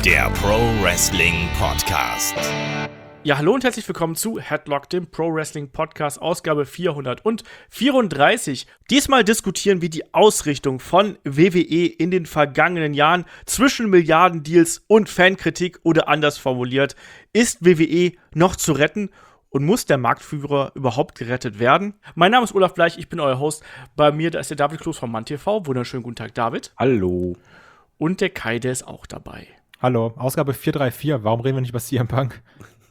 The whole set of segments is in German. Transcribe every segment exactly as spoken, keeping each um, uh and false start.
der Pro Wrestling Podcast. Ja, hallo und herzlich willkommen zu Headlock, dem Pro Wrestling Podcast, Ausgabe vierhundertvierunddreißig. Diesmal diskutieren wir die Ausrichtung von W W E in den vergangenen Jahren zwischen Milliardendeals und Fankritik, oder anders formuliert, ist W W E noch zu retten? Und muss der Marktführer überhaupt gerettet werden? Mein Name ist Olaf Bleich, ich bin euer Host. Bei mir, da ist der David Kloß von MannTV. Wunderschönen guten Tag, David. Hallo. Und der Kai, der ist auch dabei. Hallo, Ausgabe vierhundertvierunddreißig. Warum reden wir nicht über C M Punk?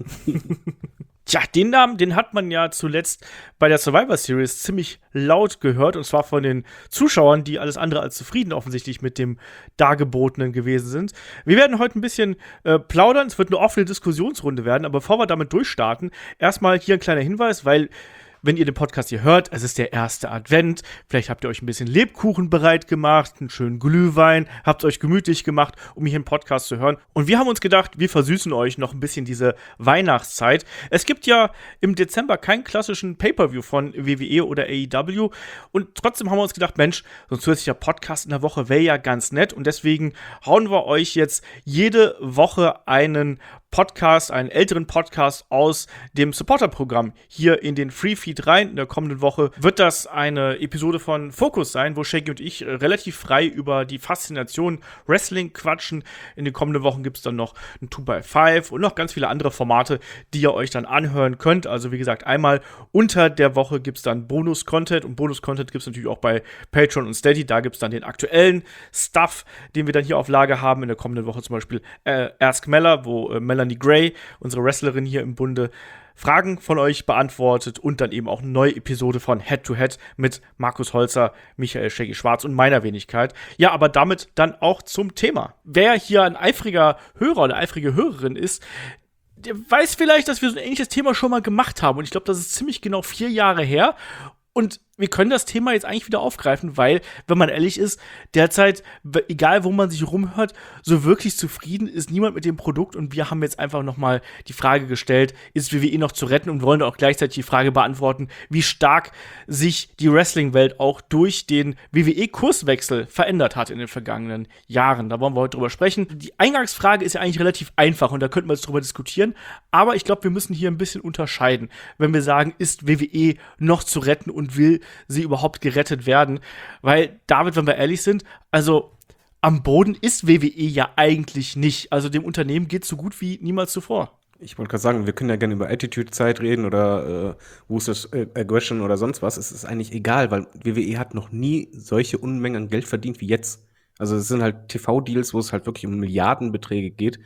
Tja, den Namen, den hat man ja zuletzt bei der Survivor Series ziemlich laut gehört. Und zwar von den Zuschauern, die alles andere als zufrieden offensichtlich mit dem Dargebotenen gewesen sind. Wir werden heute ein bisschen äh, plaudern. Es wird eine offene Diskussionsrunde werden. Aber bevor wir damit durchstarten, erstmal hier ein kleiner Hinweis, weil wenn ihr den Podcast hier hört, es ist der erste Advent. Vielleicht habt ihr euch ein bisschen Lebkuchen bereit gemacht, einen schönen Glühwein, habt euch gemütlich gemacht, um hier einen Podcast zu hören. Und wir haben uns gedacht, wir versüßen euch noch ein bisschen diese Weihnachtszeit. Es gibt ja im Dezember keinen klassischen Pay-Per-View von W W E oder A E W. Und trotzdem haben wir uns gedacht, Mensch, so ein zusätzlicher Podcast in der Woche wäre ja ganz nett. Und deswegen hauen wir euch jetzt jede Woche einen Podcast, einen älteren Podcast aus dem Supporter-Programm hier in den Free-Feed rein. In der kommenden Woche wird das eine Episode von Focus sein, wo Shaggy und ich relativ frei über die Faszination Wrestling quatschen. In den kommenden Wochen gibt es dann noch ein two by five und noch ganz viele andere Formate, die ihr euch dann anhören könnt. Also wie gesagt, einmal unter der Woche gibt es dann Bonus-Content und Bonus-Content gibt es natürlich auch bei Patreon und Steady. Da gibt es dann den aktuellen Stuff, den wir dann hier auf Lager haben. In der kommenden Woche zum Beispiel äh, Ask Mella, wo äh, Mella Melanie Gray, unsere Wrestlerin hier im Bunde, Fragen von euch beantwortet und dann eben auch eine neue Episode von Head to Head mit Markus Holzer, Michael Shaggy Schwarz und meiner Wenigkeit. Ja, aber damit dann auch zum Thema. Wer hier ein eifriger Hörer oder eifrige Hörerin ist, der weiß vielleicht, dass wir so ein ähnliches Thema schon mal gemacht haben. Und ich glaube, das ist ziemlich genau vier Jahre her. Und wir können das Thema jetzt eigentlich wieder aufgreifen, weil, wenn man ehrlich ist, derzeit, egal wo man sich rumhört, so wirklich zufrieden ist niemand mit dem Produkt. Und wir haben jetzt einfach noch mal die Frage gestellt, ist W W E noch zu retten? Und wollen auch gleichzeitig die Frage beantworten, wie stark sich die Wrestling-Welt auch durch den W W E-Kurswechsel verändert hat in den vergangenen Jahren. Da wollen wir heute drüber sprechen. Die Eingangsfrage ist ja eigentlich relativ einfach und da könnten wir jetzt drüber diskutieren. Aber ich glaube, wir müssen hier ein bisschen unterscheiden, wenn wir sagen, ist W W E noch zu retten und will sie überhaupt gerettet werden, weil, David, wenn wir ehrlich sind, also am Boden ist W W E ja eigentlich nicht, also dem Unternehmen geht es so gut wie niemals zuvor. Ich wollte gerade sagen, wir können ja gerne über Attitude-Zeit reden oder äh, Ruthless Aggression oder sonst was. Es ist eigentlich egal, weil W W E hat noch nie solche Unmengen an Geld verdient wie jetzt. Also es sind halt T V-Deals, wo es halt wirklich um Milliardenbeträge geht.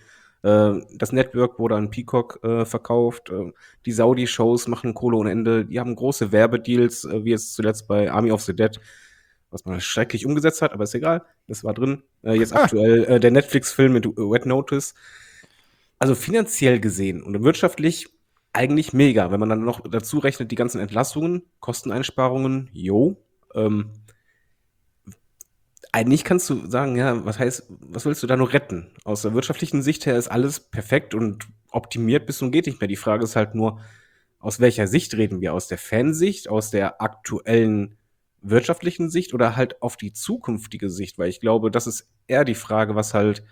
Das Network wurde an Peacock äh, verkauft. Die Saudi-Shows machen Kohle ohne Ende. Die haben große Werbedeals, äh, wie jetzt zuletzt bei Army of the Dead, was man schrecklich umgesetzt hat, aber ist egal. Das war drin. Äh, jetzt ah. aktuell äh, der Netflix-Film mit Red Notice. Also finanziell gesehen und wirtschaftlich eigentlich mega. Wenn man dann noch dazu rechnet, die ganzen Entlassungen, Kosteneinsparungen, jo. Ähm, Eigentlich kannst du sagen, ja, was heißt, was willst du da nur retten? Aus der wirtschaftlichen Sicht her ist alles perfekt und optimiert bis zum geht nicht mehr. Die Frage ist halt nur, aus welcher Sicht reden wir? Aus der Fansicht, aus der aktuellen wirtschaftlichen Sicht oder halt auf die zukünftige Sicht? Weil ich glaube, das ist eher die Frage, was halt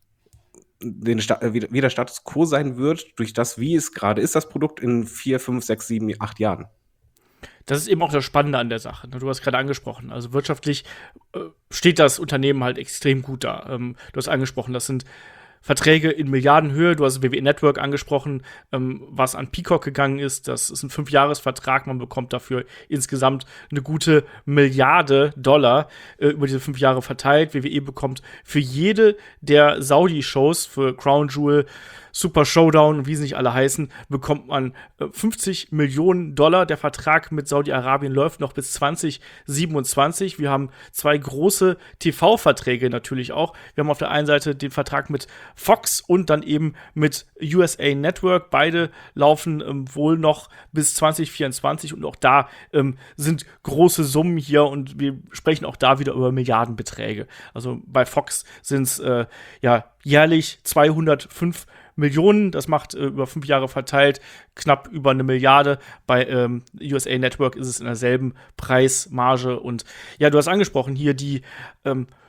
den Sta- wie wie der Status quo sein wird, durch das, wie es gerade ist, das Produkt in vier, fünf, sechs, sieben, acht Jahren. Das ist eben auch das Spannende an der Sache. Du hast gerade angesprochen, also wirtschaftlich äh, steht das Unternehmen halt extrem gut da. Ähm, du hast angesprochen, das sind Verträge in Milliardenhöhe. Du hast W W E Network angesprochen, ähm, was an Peacock gegangen ist. Das ist ein Fünfjahresvertrag. Man bekommt dafür insgesamt eine gute Milliarde Dollar äh, über diese fünf Jahre verteilt. W W E bekommt für jede der Saudi-Shows, für Crown Jewel, Super Showdown und wie sie nicht alle heißen, bekommt man äh, fünfzig Millionen Dollar. Der Vertrag mit Saudi-Arabien läuft noch bis zwanzig siebenundzwanzig. Wir haben zwei große T V-Verträge natürlich auch. Wir haben auf der einen Seite den Vertrag mit Fox und dann eben mit U S A Network. Beide laufen ähm, wohl noch bis zwanzig vierundzwanzig und auch da ähm, sind große Summen hier und wir sprechen auch da wieder über Milliardenbeträge. Also bei Fox sind es äh, ja jährlich zweihundertfünf Millionen, das macht äh, über fünf Jahre verteilt knapp über eine Milliarde. Bei ähm, U S A Network ist es in derselben Preismarge. Und ja, du hast angesprochen hier die ähm,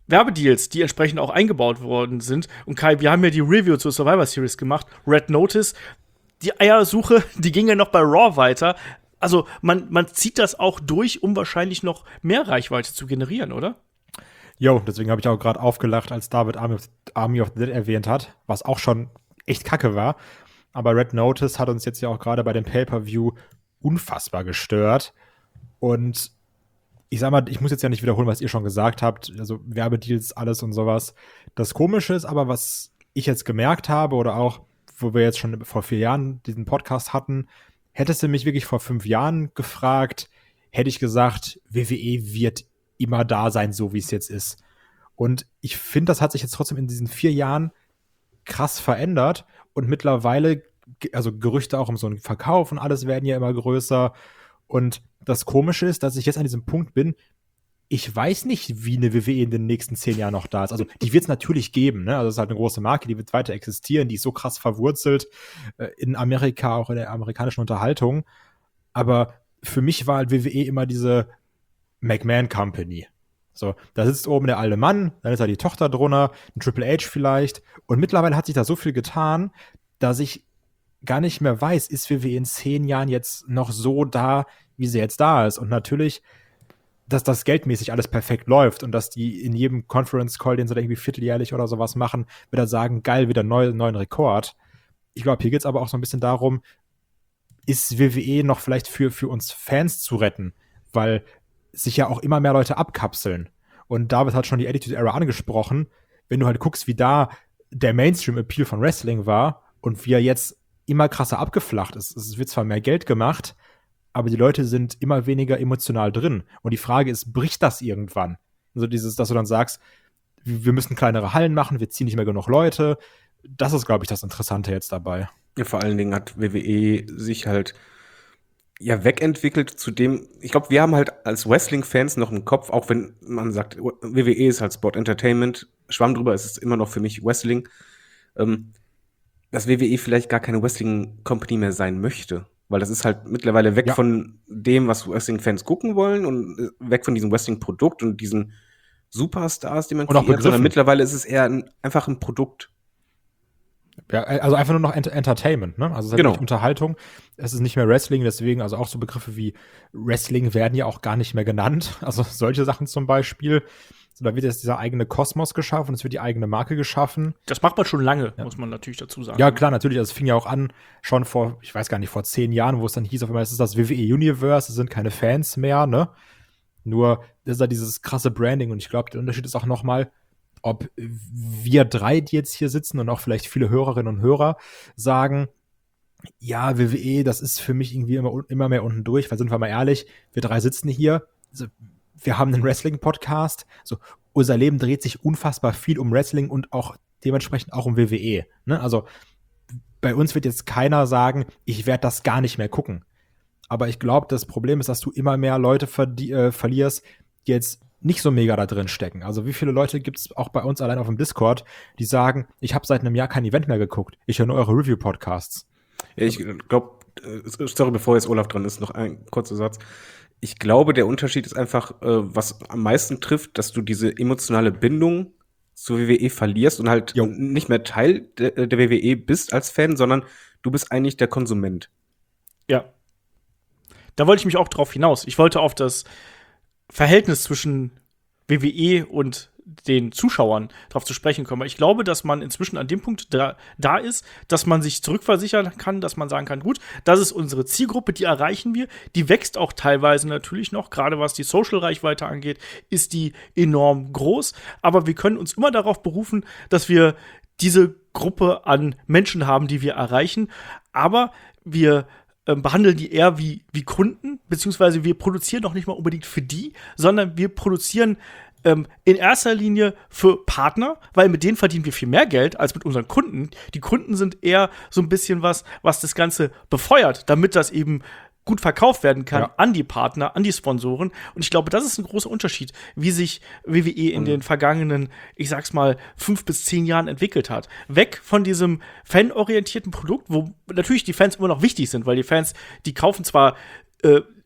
Werbedeals, die entsprechend auch eingebaut worden sind. Und Kai, wir haben ja die Review zur Survivor Series gemacht, Red Notice. Die Eiersuche, die ging ja noch bei Raw weiter. Also man, man zieht das auch durch, um wahrscheinlich noch mehr Reichweite zu generieren, oder? Jo, deswegen habe ich auch gerade aufgelacht, als David Army of, Army of the Dead erwähnt hat, was auch schon echt kacke war. Aber Red Notice hat uns jetzt ja auch gerade bei dem Pay-Per-View unfassbar gestört. Und ich sag mal, ich muss jetzt ja nicht wiederholen, was ihr schon gesagt habt. Also Werbedeals, alles und sowas. Das Komische ist aber, was ich jetzt gemerkt habe oder auch, wo wir jetzt schon vor vier Jahren diesen Podcast hatten, hättest du mich wirklich vor fünf Jahren gefragt, hätte ich gesagt, W W E wird immer da sein, so wie es jetzt ist. Und ich finde, das hat sich jetzt trotzdem in diesen vier Jahren krass verändert. Und mittlerweile, also Gerüchte auch um so einen Verkauf und alles werden ja immer größer. Und das Komische ist, dass ich jetzt an diesem Punkt bin, ich weiß nicht, wie eine W W E in den nächsten zehn Jahren noch da ist. Also die wird es natürlich geben, ne? Also es ist halt eine große Marke, die wird weiter existieren, die ist so krass verwurzelt äh, in Amerika, auch in der amerikanischen Unterhaltung. Aber für mich war halt W W E immer diese McMahon Company. So, da sitzt oben der alte Mann, dann ist da die Tochter drunter, ein Triple H vielleicht. Und mittlerweile hat sich da so viel getan, dass ich gar nicht mehr weiß, ist W W E in zehn Jahren jetzt noch so da, wie sie jetzt da ist. Und natürlich, dass das geldmäßig alles perfekt läuft und dass die in jedem Conference-Call, den sie da irgendwie vierteljährlich oder sowas machen, wieder sagen, geil, wieder neu, neuen Rekord. Ich glaube, hier geht es aber auch so ein bisschen darum, ist W W E noch vielleicht für, für uns Fans zu retten? Weil sich ja auch immer mehr Leute abkapseln. Und David hat schon die Attitude Era angesprochen. Wenn du halt guckst, wie da der Mainstream-Appeal von Wrestling war und wie er jetzt immer krasser abgeflacht ist. Es wird zwar mehr Geld gemacht, aber die Leute sind immer weniger emotional drin. Und die Frage ist, bricht das irgendwann? Also dieses, dass du dann sagst, wir müssen kleinere Hallen machen, wir ziehen nicht mehr genug Leute. Das ist, glaube ich, das Interessante jetzt dabei. Ja, vor allen Dingen hat W W E sich halt ja wegentwickelt zu dem, ich glaube, wir haben halt als Wrestling-Fans noch im Kopf, auch wenn man sagt, W W E ist halt Sport Entertainment, Schwamm drüber, ist es immer noch für mich Wrestling, ähm, dass W W E vielleicht gar keine Wrestling-Company mehr sein möchte. Weil das ist halt mittlerweile weg ja. von dem, was Wrestling-Fans gucken wollen und weg von diesem Wrestling-Produkt und diesen Superstars, die man und kreiert, sondern mittlerweile ist es eher ein, einfach ein Produkt. Ja, also einfach nur noch Ent- Entertainment, ne? Also es ist genau. Halt Unterhaltung. Es ist nicht mehr Wrestling, deswegen, also auch so Begriffe wie Wrestling werden ja auch gar nicht mehr genannt. Also solche Sachen zum Beispiel. So, da wird jetzt dieser eigene Kosmos geschaffen, es wird die eigene Marke geschaffen. Das macht man schon lange, ja. muss man natürlich dazu sagen. Ja, klar, natürlich. Also es fing ja auch an, schon vor, ich weiß gar nicht, vor zehn Jahren, wo es dann hieß, auf einmal, es ist das W W E Universe, es sind keine Fans mehr, ne? Nur, das ist da dieses krasse Branding und ich glaube, der Unterschied ist auch noch mal, ob wir drei, die jetzt hier sitzen und auch vielleicht viele Hörerinnen und Hörer sagen, ja, W W E, das ist für mich irgendwie immer, immer mehr unten durch, weil sind wir mal ehrlich, wir drei sitzen hier, also, wir haben einen Wrestling-Podcast, so, unser Leben dreht sich unfassbar viel um Wrestling und auch dementsprechend auch um W W E, ne? Also bei uns wird jetzt keiner sagen, ich werde das gar nicht mehr gucken. Aber ich glaube, das Problem ist, dass du immer mehr Leute verdie- äh, verlierst, die jetzt nicht so mega da drin stecken. Also wie viele Leute gibt es auch bei uns allein auf dem Discord, die sagen, ich habe seit einem Jahr kein Event mehr geguckt. Ich höre nur eure Review-Podcasts. Ja, ich glaube, sorry, bevor jetzt Olaf dran ist, noch ein kurzer Satz. Ich glaube, der Unterschied ist einfach, äh, was am meisten trifft, dass du diese emotionale Bindung zur W W E verlierst und halt jo. nicht mehr Teil der, der W W E bist als Fan, sondern du bist eigentlich der Konsument. Ja. Da wollte ich mich auch drauf hinaus. Ich wollte auf das Verhältnis zwischen W W E und den Zuschauern darauf zu sprechen kommen. Ich glaube, dass man inzwischen an dem Punkt da, da ist, dass man sich zurückversichern kann, dass man sagen kann, gut, das ist unsere Zielgruppe, die erreichen wir. Die wächst auch teilweise natürlich noch, gerade was die Social-Reichweite angeht, ist die enorm groß. Aber wir können uns immer darauf berufen, dass wir diese Gruppe an Menschen haben, die wir erreichen. Aber wir ähm, behandeln die eher wie, wie Kunden, beziehungsweise wir produzieren doch nicht mal unbedingt für die, sondern wir produzieren Ähm, in erster Linie für Partner, weil mit denen verdienen wir viel mehr Geld als mit unseren Kunden. Die Kunden sind eher so ein bisschen was, was das Ganze befeuert, damit das eben gut verkauft werden kann ja. an die Partner, an die Sponsoren. Und ich glaube, das ist ein großer Unterschied, wie sich W W E in mhm. den vergangenen, ich sag's mal, fünf bis zehn Jahren entwickelt hat. Weg von diesem fanorientierten Produkt, wo natürlich die Fans immer noch wichtig sind, weil die Fans, die kaufen zwar äh,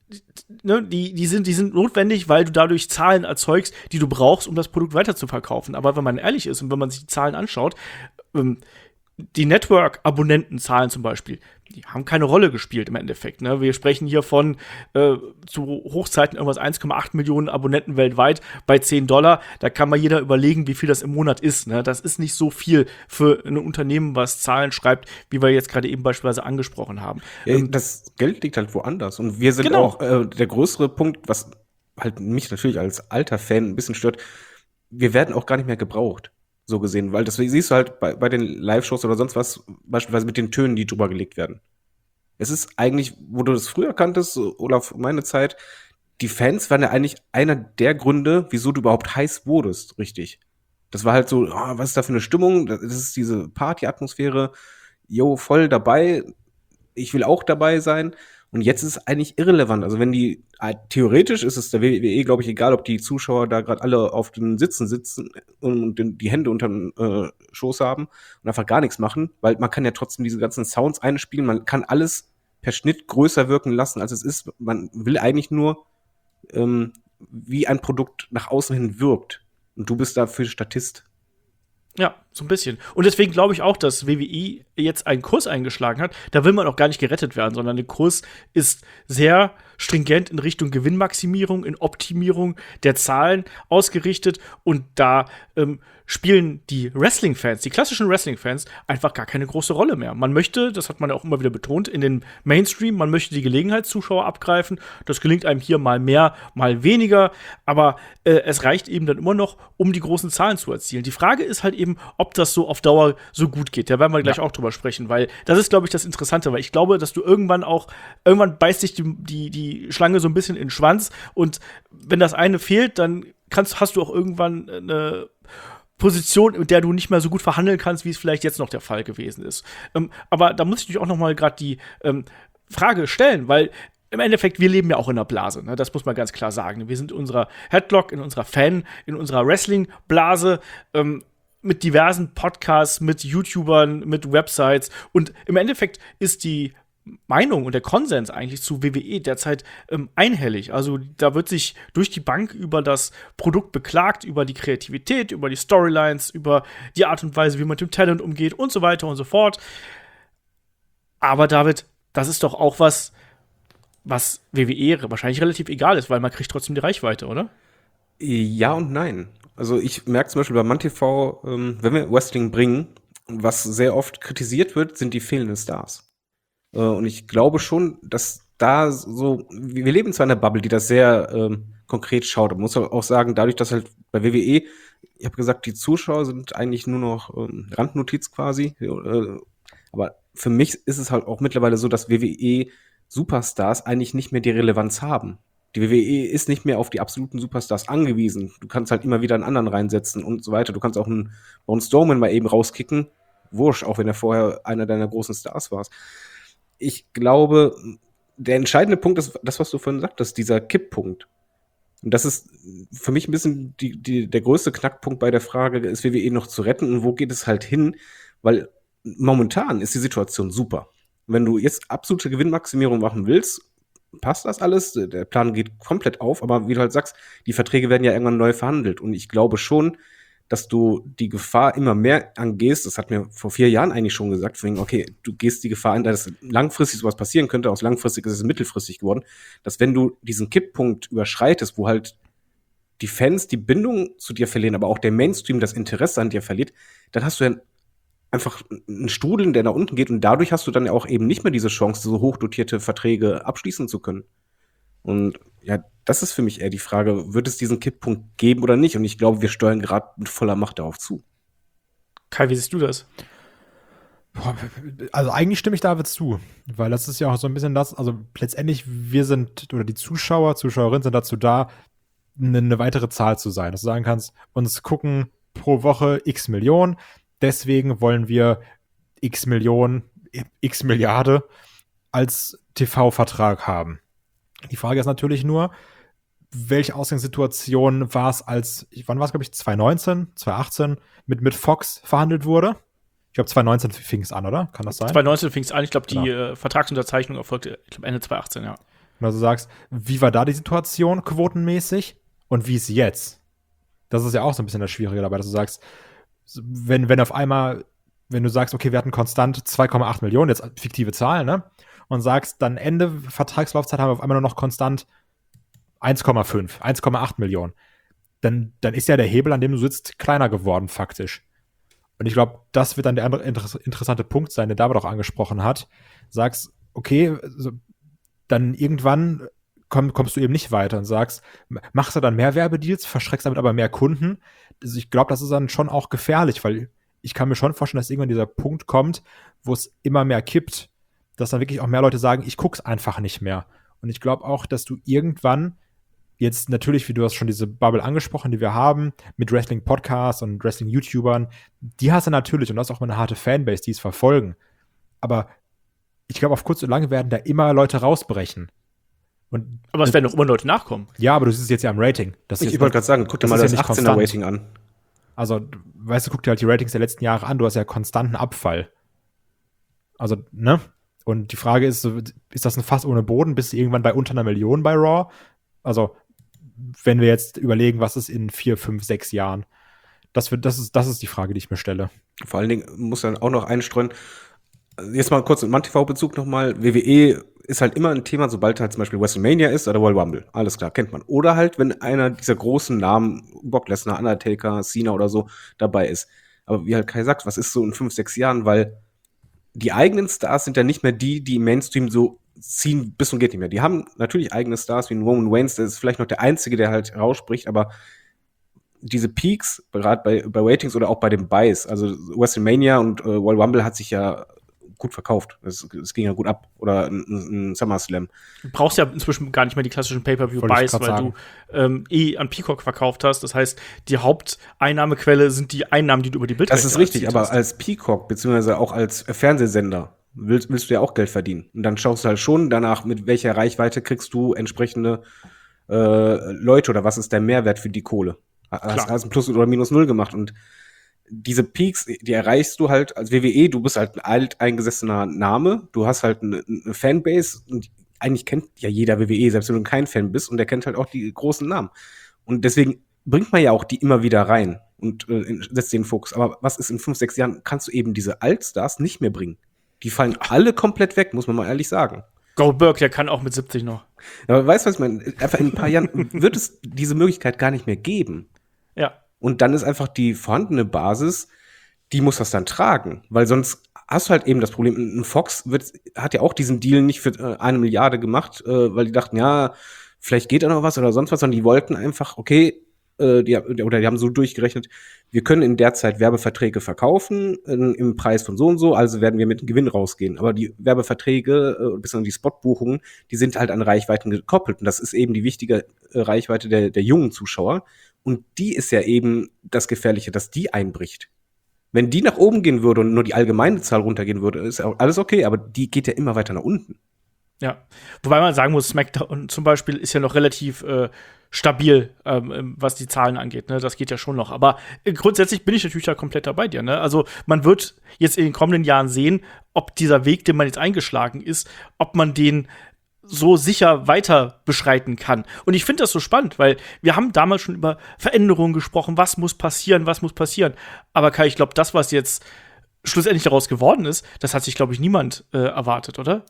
ne, die, die, sind, die sind notwendig, weil du dadurch Zahlen erzeugst, die du brauchst, um das Produkt weiter zu verkaufen. Aber wenn man ehrlich ist und wenn man sich die Zahlen anschaut, ähm, die Network-Abonnentenzahlen zum Beispiel, die haben keine Rolle gespielt im Endeffekt. Ne? Wir sprechen hier von äh, zu Hochzeiten irgendwas eins Komma acht Millionen Abonnenten weltweit bei zehn Dollar. Da kann mal jeder überlegen, wie viel das im Monat ist. Ne? Das ist nicht so viel für ein Unternehmen, was Zahlen schreibt, wie wir jetzt gerade eben beispielsweise angesprochen haben. Ja, Ähm, das Geld liegt halt woanders. Und wir sind Genau. auch äh, der größere Punkt, was halt mich natürlich als alter Fan ein bisschen stört, wir werden auch gar nicht mehr gebraucht. So gesehen, weil das siehst du halt bei, bei den Live-Shows oder sonst was, beispielsweise mit den Tönen, die drüber gelegt werden. Es ist eigentlich, wo du das früher kanntest, oder auf meine Zeit, die Fans waren ja eigentlich einer der Gründe, wieso du überhaupt heiß wurdest, richtig. Das war halt so, oh, was ist da für eine Stimmung? Das ist diese Party-Atmosphäre, yo, voll dabei, ich will auch dabei sein. Und jetzt ist es eigentlich irrelevant. Also wenn die, äh, theoretisch ist es der W W E, glaube ich, egal, ob die Zuschauer da gerade alle auf den Sitzen sitzen und den, die Hände unter den äh, Schoß haben und einfach gar nichts machen, weil man kann ja trotzdem diese ganzen Sounds einspielen, man kann alles per Schnitt größer wirken lassen, als es ist. Man will eigentlich nur, ähm, wie ein Produkt nach außen hin wirkt. Und du bist dafür Statist. Ja, so ein bisschen. Und deswegen glaube ich auch, dass W W E jetzt einen Kurs eingeschlagen hat. Da will man auch gar nicht gerettet werden, sondern der Kurs ist sehr stringent in Richtung Gewinnmaximierung, in Optimierung der Zahlen ausgerichtet. Und da ähm, spielen die Wrestling-Fans, die klassischen Wrestling-Fans, einfach gar keine große Rolle mehr. Man möchte, das hat man ja auch immer wieder betont, in den Mainstream, man möchte die Gelegenheitszuschauer abgreifen. Das gelingt einem hier mal mehr, mal weniger. Aber äh, es reicht eben dann immer noch, um die großen Zahlen zu erzielen. Die Frage ist halt eben, ob das so auf Dauer so gut geht. Da werden wir gleich ja. auch drüber sprechen, weil das ist, glaube ich, das Interessante, weil ich glaube, dass du irgendwann auch, irgendwann beißt sich die, die, die Schlange so ein bisschen in den Schwanz und wenn das eine fehlt, dann kannst, hast du auch irgendwann eine Position, in der du nicht mehr so gut verhandeln kannst, wie es vielleicht jetzt noch der Fall gewesen ist. Ähm, aber da muss ich dich auch noch mal gerade die ähm, Frage stellen, weil im Endeffekt, wir leben ja auch in einer Blase, ne? Das muss man ganz klar sagen. Wir sind in unserer Headlock, in unserer Fan, in unserer Wrestling-Blase, ähm, mit diversen Podcasts, mit YouTubern, mit Websites. Und im Endeffekt ist die Meinung und der Konsens eigentlich zu W W E derzeit ähm, einhellig. Also da wird sich durch die Bank über das Produkt beklagt, über die Kreativität, über die Storylines, über die Art und Weise, wie man mit dem Talent umgeht und so weiter und so fort. Aber David, das ist doch auch was, was W W E wahrscheinlich relativ egal ist, weil man kriegt trotzdem die Reichweite, oder? Ja und nein. Also ich merke zum Beispiel bei MannTV, ähm, wenn wir Wrestling bringen, was sehr oft kritisiert wird, sind die fehlenden Stars. Äh, und ich glaube schon, dass da so, wir leben zwar in einer Bubble, die das sehr ähm, konkret schaut, aber man muss auch sagen, dadurch, dass halt bei W W E, ich habe gesagt, die Zuschauer sind eigentlich nur noch ähm, Randnotiz quasi, äh, aber für mich ist es halt auch mittlerweile so, dass W W E Superstars eigentlich nicht mehr die Relevanz haben. Die W W E ist nicht mehr auf die absoluten Superstars angewiesen. Du kannst halt immer wieder einen anderen reinsetzen und so weiter. Du kannst auch einen Braun Strowman mal eben rauskicken. Wurscht, auch wenn er vorher einer deiner großen Stars war. Ich glaube, der entscheidende Punkt ist das, was du vorhin sagtest, dieser Kipppunkt. Und das ist für mich ein bisschen die, die, der größte Knackpunkt bei der Frage, ist W W E noch zu retten und wo geht es halt hin? Weil momentan ist die Situation super. Wenn du jetzt absolute Gewinnmaximierung machen willst, passt das alles, der Plan geht komplett auf, aber wie du halt sagst, die Verträge werden ja irgendwann neu verhandelt und ich glaube schon, dass du die Gefahr immer mehr angehst, das hat mir vor vier Jahren eigentlich schon gesagt, wegen, okay, du gehst die Gefahr an, dass langfristig sowas passieren könnte, aus langfristig ist es mittelfristig geworden, dass wenn du diesen Kipppunkt überschreitest, wo halt die Fans die Bindung zu dir verlieren, aber auch der Mainstream das Interesse an dir verliert, dann hast du ja einfach einen Strudeln, der nach unten geht und dadurch hast du dann ja auch eben nicht mehr diese Chance, so hochdotierte Verträge abschließen zu können. Und ja, das ist für mich eher die Frage, wird es diesen Kipppunkt geben oder nicht? Und ich glaube, wir steuern gerade mit voller Macht darauf zu. Kai, wie siehst du das? Also eigentlich stimme ich David zu, weil das ist ja auch so ein bisschen das, also letztendlich wir sind, oder die Zuschauer, Zuschauerinnen sind dazu da, eine, eine weitere Zahl zu sein. Dass du sagen kannst, uns gucken pro Woche x Millionen, deswegen wollen wir x Millionen, x Milliarde als T V-Vertrag haben. Die Frage ist natürlich nur, welche Ausgangssituation war es als, wann war es, glaube ich, zwanzig neunzehn, zwanzig achtzehn mit, mit Fox verhandelt wurde? Ich glaube, zwanzig neunzehn fing es an, oder? Kann das sein? zwanzig neunzehn fing es an. Ich glaube, die genau. äh, Vertragsunterzeichnung erfolgte, ich glaube, Ende zwanzig achtzehn, ja. Und also sagst, wie war da die Situation quotenmäßig und wie ist jetzt? Das ist ja auch so ein bisschen das Schwierige dabei, dass du sagst, wenn, wenn auf einmal, wenn du sagst, okay, wir hatten konstant zwei Komma acht Millionen, jetzt fiktive Zahlen, ne? Und sagst, dann Ende Vertragslaufzeit haben wir auf einmal nur noch konstant eins Komma fünf, eins Komma acht Millionen. Dann, dann ist ja der Hebel, an dem du sitzt, kleiner geworden, faktisch. Und ich glaube, das wird dann der andere inter- interessante Punkt sein, den David auch angesprochen hat. Sagst, okay, so, dann irgendwann komm, kommst du eben nicht weiter und sagst, machst du dann mehr Werbedeals, verschreckst damit aber mehr Kunden. Also ich glaube, das ist dann schon auch gefährlich, weil ich kann mir schon vorstellen, dass irgendwann dieser Punkt kommt, wo es immer mehr kippt, dass dann wirklich auch mehr Leute sagen, ich guck's einfach nicht mehr. Und ich glaube auch, dass du irgendwann jetzt natürlich, wie du hast schon diese Bubble angesprochen, die wir haben, mit Wrestling-Podcasts und Wrestling-YouTubern, die hast du natürlich und das ist auch mal eine harte Fanbase, die es verfolgen. Aber ich glaube, auf kurz und lang werden da immer Leute rausbrechen. Und aber es werden doch immer Leute nachkommen. Ja, aber du siehst es jetzt ja am Rating. Das ich wollte gerade sagen, guck dir mal das, das achtzehner-Rating an. Also, weißt du, guck dir halt die Ratings der letzten Jahre an, du hast ja konstanten Abfall. Also, ne? Und die Frage ist, ist das ein Fass ohne Boden? Bist du irgendwann bei unter einer Million bei Raw? Also, wenn wir jetzt überlegen, was ist in vier, fünf, sechs Jahren? Das, wird, das, ist, das ist die Frage, die ich mir stelle. Vor allen Dingen muss dann auch noch einstreuen, jetzt mal kurz mit MannTV-Bezug nochmal, W W E ist halt immer ein Thema, sobald halt zum Beispiel WrestleMania ist oder Royal Rumble. Alles klar, kennt man. Oder halt, wenn einer dieser großen Namen, Brock Lesnar, Undertaker, Cena oder so, dabei ist. Aber wie halt Kai sagt, was ist so in fünf, sechs Jahren? Weil die eigenen Stars sind ja nicht mehr die, die im Mainstream so ziehen bis und geht nicht mehr. Die haben natürlich eigene Stars wie ein Roman Reigns, der ist vielleicht noch der Einzige, der halt rausspricht, aber diese Peaks, gerade bei, bei Ratings oder auch bei den Buys, also WrestleMania und äh, Royal Rumble hat sich ja gut verkauft. Es, es ging ja gut ab. Oder ein, ein SummerSlam. Du brauchst ja inzwischen gar nicht mehr die klassischen Pay-Per-View-Buys, weil sagen. du ähm, eh an Peacock verkauft hast. Das heißt, die Haupteinnahmequelle sind die Einnahmen, die du über die Bildrechte Das ist richtig, aber hast. als Peacock, beziehungsweise auch als Fernsehsender, willst, willst du ja auch Geld verdienen. Und dann schaust du halt schon danach, mit welcher Reichweite kriegst du entsprechende äh, Leute oder was ist der Mehrwert für die Kohle. Hast, hast ein Plus oder Minus Null gemacht und diese Peaks, die erreichst du halt als W W E, du bist halt ein alteingesessener Name, du hast halt eine, eine Fanbase und eigentlich kennt ja jeder W W E, selbst wenn du kein Fan bist und der kennt halt auch die großen Namen. Und deswegen bringt man ja auch die immer wieder rein und äh, setzt den Fokus. Aber was ist in fünf, sechs Jahren, kannst du eben diese Altstars nicht mehr bringen. Die fallen alle komplett weg, muss man mal ehrlich sagen. Goldberg, der kann auch mit siebzig noch. Aber weißt du, was ich meine? Einfach in ein paar Jahren wird es diese Möglichkeit gar nicht mehr geben. Ja. Und dann ist einfach die vorhandene Basis, die muss das dann tragen. Weil sonst hast du halt eben das Problem, ein Fox wird, hat ja auch diesen Deal nicht für äh, eine Milliarde gemacht, äh, weil die dachten, ja, vielleicht geht da noch was oder sonst was, sondern die wollten einfach, okay, äh, die, oder die haben so durchgerechnet, wir können in der Zeit Werbeverträge verkaufen äh, im Preis von so und so, also werden wir mit einem Gewinn rausgehen. Aber die Werbeverträge, äh, bzw. die Spotbuchungen, die sind halt an Reichweiten gekoppelt. Und das ist eben die wichtige äh, Reichweite der, der jungen Zuschauer. Und die ist ja eben das Gefährliche, dass die einbricht. Wenn die nach oben gehen würde und nur die allgemeine Zahl runtergehen würde, ist auch alles okay, aber die geht ja immer weiter nach unten. Ja, wobei man sagen muss, SmackDown zum Beispiel ist ja noch relativ äh, stabil, ähm, was die Zahlen angeht. Ne? Das geht ja schon noch. Aber äh, grundsätzlich bin ich natürlich da komplett dabei dir. Ne? Also man wird jetzt in den kommenden Jahren sehen, ob dieser Weg, den man jetzt eingeschlagen ist, ob man den so sicher weiter beschreiten kann. Und ich finde das so spannend, weil wir haben damals schon über Veränderungen gesprochen, was muss passieren, was muss passieren. Aber Kai, ich glaube, das, was jetzt schlussendlich daraus geworden ist, das hat sich, glaube ich, niemand äh, erwartet, oder?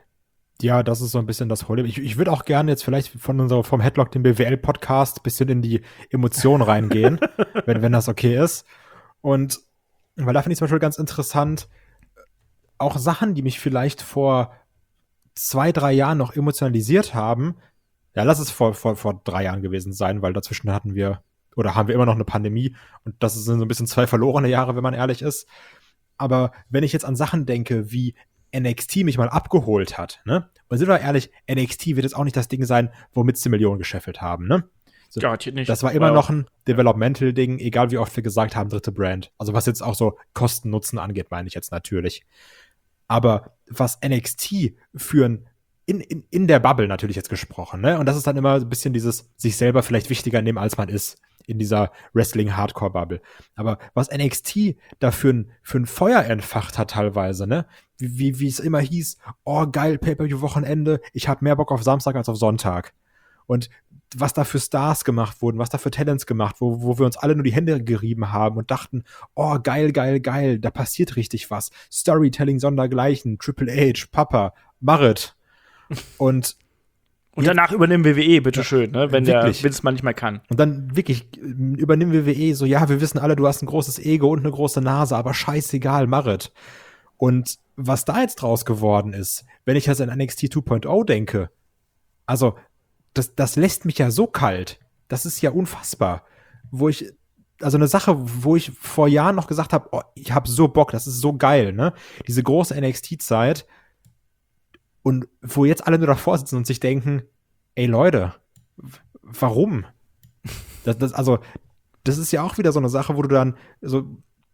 Ja, das ist so ein bisschen das Problem. Ich, ich würde auch gerne jetzt vielleicht von unserer, vom Headlock, dem B W L-Podcast, ein bisschen in die Emotionen reingehen, wenn, wenn das okay ist. Und weil da finde ich zum Beispiel ganz interessant, auch Sachen, die mich vielleicht vor zwei, drei Jahren noch emotionalisiert haben, ja, lass es vor, vor, vor drei Jahren gewesen sein, weil dazwischen hatten wir, oder haben wir immer noch eine Pandemie und das sind so ein bisschen zwei verlorene Jahre, wenn man ehrlich ist. Aber wenn ich jetzt an Sachen denke, wie N X T mich mal abgeholt hat, ne? Und sind wir ehrlich, N X T wird jetzt auch nicht das Ding sein, womit sie Millionen gescheffelt haben, ne? So, Garantiert nicht. Das war immer Wow. noch ein Developmental-Ding, egal wie oft wir gesagt haben, dritte Brand. Also was jetzt auch so Kosten-Nutzen angeht, meine ich jetzt natürlich. Aber was N X T für ein, in, in, in der Bubble natürlich jetzt gesprochen, ne? Und das ist dann immer ein bisschen dieses, sich selber vielleicht wichtiger nehmen, als man ist. in dieser Wrestling-Hardcore-Bubble. Aber was N X T da für ein, für ein Feuer entfacht hat teilweise, ne? Wie, wie, wie es immer hieß, oh geil, Pay-Per-View-Wochenende, ich hab mehr Bock auf Samstag als auf Sonntag. Und was da für Stars gemacht wurden, was da für Talents gemacht, wo, wo wir uns alle nur die Hände gerieben haben und dachten, oh, geil, geil, geil, da passiert richtig was. Storytelling sondergleichen, Triple H, Papa, Barrett. Und Und danach übernehmen W W E, bitteschön, ja, ne, wenn wirklich. der Vince mal nicht mehr kann. Und dann wirklich übernehmen W W E so, ja, wir wissen alle, du hast ein großes Ego und eine große Nase, aber scheißegal, Barrett. Und was da jetzt draus geworden ist, wenn ich jetzt an N X T zwei Punkt null denke, also Das, das lässt mich ja so kalt. Das ist ja unfassbar. Wo ich, also eine Sache, wo ich vor Jahren noch gesagt habe, oh, ich habe so Bock, das ist so geil, ne? Diese große N X T-Zeit. Und wo jetzt alle nur davor sitzen und sich denken, ey Leute, w- warum? Das, das, also, das ist ja auch wieder so eine Sache, wo du dann so,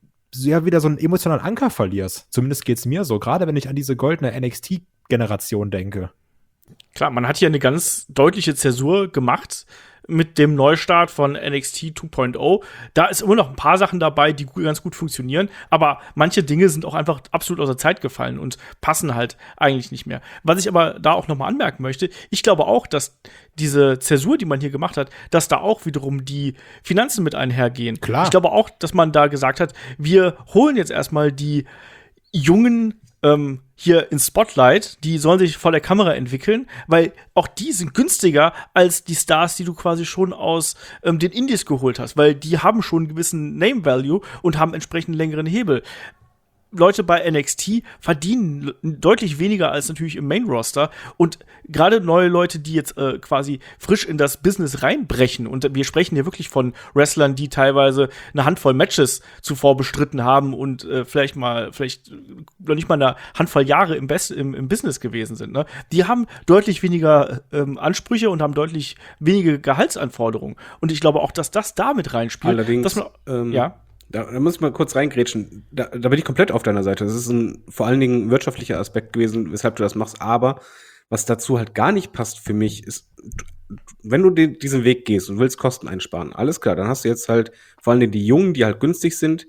so ja wieder so einen emotionalen Anker verlierst. Zumindest geht's mir so, gerade wenn ich an diese goldene N X T-Generation denke. Klar, man hat hier eine ganz deutliche Zäsur gemacht mit dem Neustart von N X T zwei Punkt null. Da ist immer noch ein paar Sachen dabei, die gu- ganz gut funktionieren, aber manche Dinge sind auch einfach absolut aus der Zeit gefallen und passen halt eigentlich nicht mehr. Was ich aber da auch noch mal anmerken möchte, ich glaube auch, dass diese Zäsur, die man hier gemacht hat, dass da auch wiederum die Finanzen mit einhergehen. Klar. Ich glaube auch, dass man da gesagt hat, wir holen jetzt erstmal die jungen ähm, hier ins Spotlight, die sollen sich vor der Kamera entwickeln, weil auch die sind günstiger als die Stars, die du quasi schon aus ähm, den Indies geholt hast, weil die haben schon einen gewissen Name-Value und haben entsprechend längeren Hebel. Leute bei N X T verdienen l- deutlich weniger als natürlich im Main-Roster und gerade neue Leute, die jetzt äh, quasi frisch in das Business reinbrechen und wir sprechen hier wirklich von Wrestlern, die teilweise eine Handvoll Matches zuvor bestritten haben und äh, vielleicht mal, vielleicht noch nicht mal eine Handvoll Jahre im, Best im, im Business gewesen sind, ne? Die haben deutlich weniger ähm, Ansprüche und haben deutlich weniger Gehaltsanforderungen und ich glaube auch, dass das damit reinspielt. Allerdings, dass man, ähm, ja. Da, da muss ich mal kurz reingrätschen. Da, da bin ich komplett auf deiner Seite. Das ist ein vor allen Dingen wirtschaftlicher Aspekt gewesen, weshalb du das machst. Aber was dazu halt gar nicht passt für mich, ist, du- wenn du den, diesen Weg gehst und willst Kosten einsparen, alles klar, dann hast du jetzt halt vor allen Dingen die Jungen, die halt günstig sind,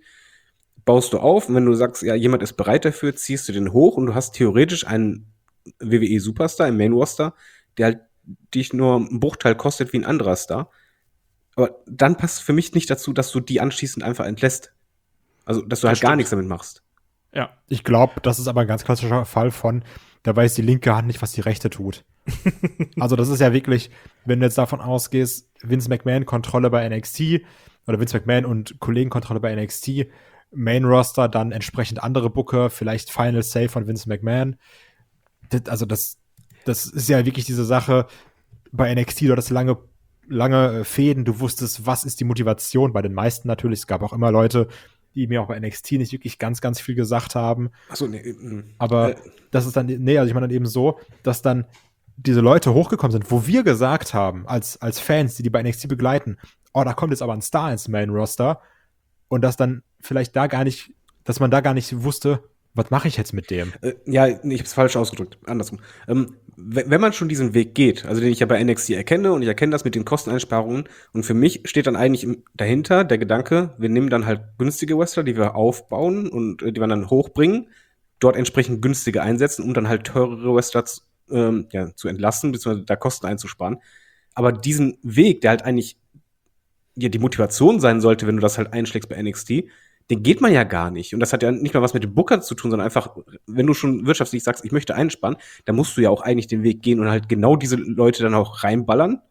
baust du auf. Und wenn du sagst, ja, jemand ist bereit dafür, ziehst du den hoch und du hast theoretisch einen W W E-Superstar im Main-Roster, der halt dich nur einen Bruchteil kostet wie ein anderer Star. Aber dann passt für mich nicht dazu, dass du die anschließend einfach entlässt. Also, dass du Das halt gar stimmt. nichts damit machst. Ja. Ich glaube, das ist aber ein ganz klassischer Fall von, da weiß die linke Hand nicht, was die rechte tut. Also das ist ja wirklich, wenn du jetzt davon ausgehst, Vince McMahon Kontrolle bei N X T oder Vince McMahon und Kollegen Kontrolle bei N X T, Main Roster, dann entsprechend andere Booker, vielleicht Final Say von Vince McMahon. Das, also das, das ist ja wirklich diese Sache, bei N X T, du hattest lange, lange äh, Fäden, du wusstest, was ist die Motivation, bei den meisten natürlich, es gab auch immer Leute, die mir auch bei N X T nicht wirklich ganz, ganz viel gesagt haben. Achso, nee. mm, Aber äh, das ist dann, nee, also ich meine dann eben so, dass dann diese Leute hochgekommen sind, wo wir gesagt haben, als, als Fans, die die bei N X T begleiten, oh, da kommt jetzt aber ein Star ins Main-Roster und dass dann vielleicht da gar nicht, dass man da gar nicht wusste, was mache ich jetzt mit dem? Äh, ja, nee, ich hab's falsch ausgedrückt. Andersrum. Ähm, wenn wenn man schon diesen Weg geht, also den ich ja bei N X T erkenne und ich erkenne das mit den Kosteneinsparungen und für mich steht dann eigentlich im- dahinter der Gedanke, wir nehmen dann halt günstige Wrestler, die wir aufbauen und äh, die wir dann hochbringen, dort entsprechend günstige einsetzen, um dann halt teurere Wrestler z- ähm, ja, zu entlassen, beziehungsweise da Kosten einzusparen. Aber diesen Weg, der halt eigentlich ja die Motivation sein sollte, wenn du das halt einschlägst bei N X T, den geht man ja gar nicht. Und das hat ja nicht mal was mit dem Booker zu tun, sondern einfach, wenn du schon wirtschaftlich sagst, ich möchte einsparen, dann musst du ja auch eigentlich den Weg gehen und halt genau diese Leute dann auch reinballern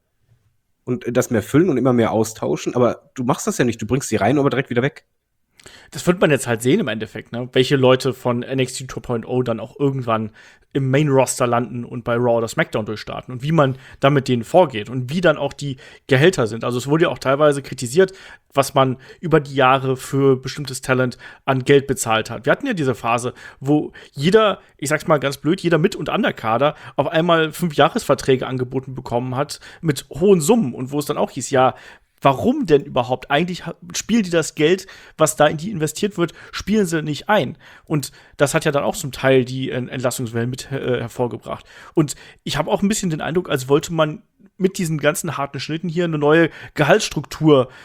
und das mehr füllen und immer mehr austauschen. Aber du machst das ja nicht. Du bringst sie rein, aber direkt wieder weg. Das wird man jetzt halt sehen im Endeffekt, ne? Welche Leute von N X T zwei Punkt null dann auch irgendwann im Main-Roster landen und bei Raw oder SmackDown durchstarten und wie man dann mit denen vorgeht und wie dann auch die Gehälter sind. Also es wurde ja auch teilweise kritisiert, was man über die Jahre für bestimmtes Talent an Geld bezahlt hat. Wir hatten ja diese Phase, wo jeder, ich sag's mal ganz blöd, jeder Mit- und Underkader auf einmal fünf Jahresverträge angeboten bekommen hat mit hohen Summen und wo es dann auch hieß, ja, warum denn überhaupt? Eigentlich ha- spielen die das Geld, was da in die investiert wird, spielen sie nicht ein. Und das hat ja dann auch zum Teil die äh, Entlassungswellen mit äh, hervorgebracht. Und ich habe auch ein bisschen den Eindruck, als wollte man mit diesen ganzen harten Schnitten hier eine neue Gehaltsstruktur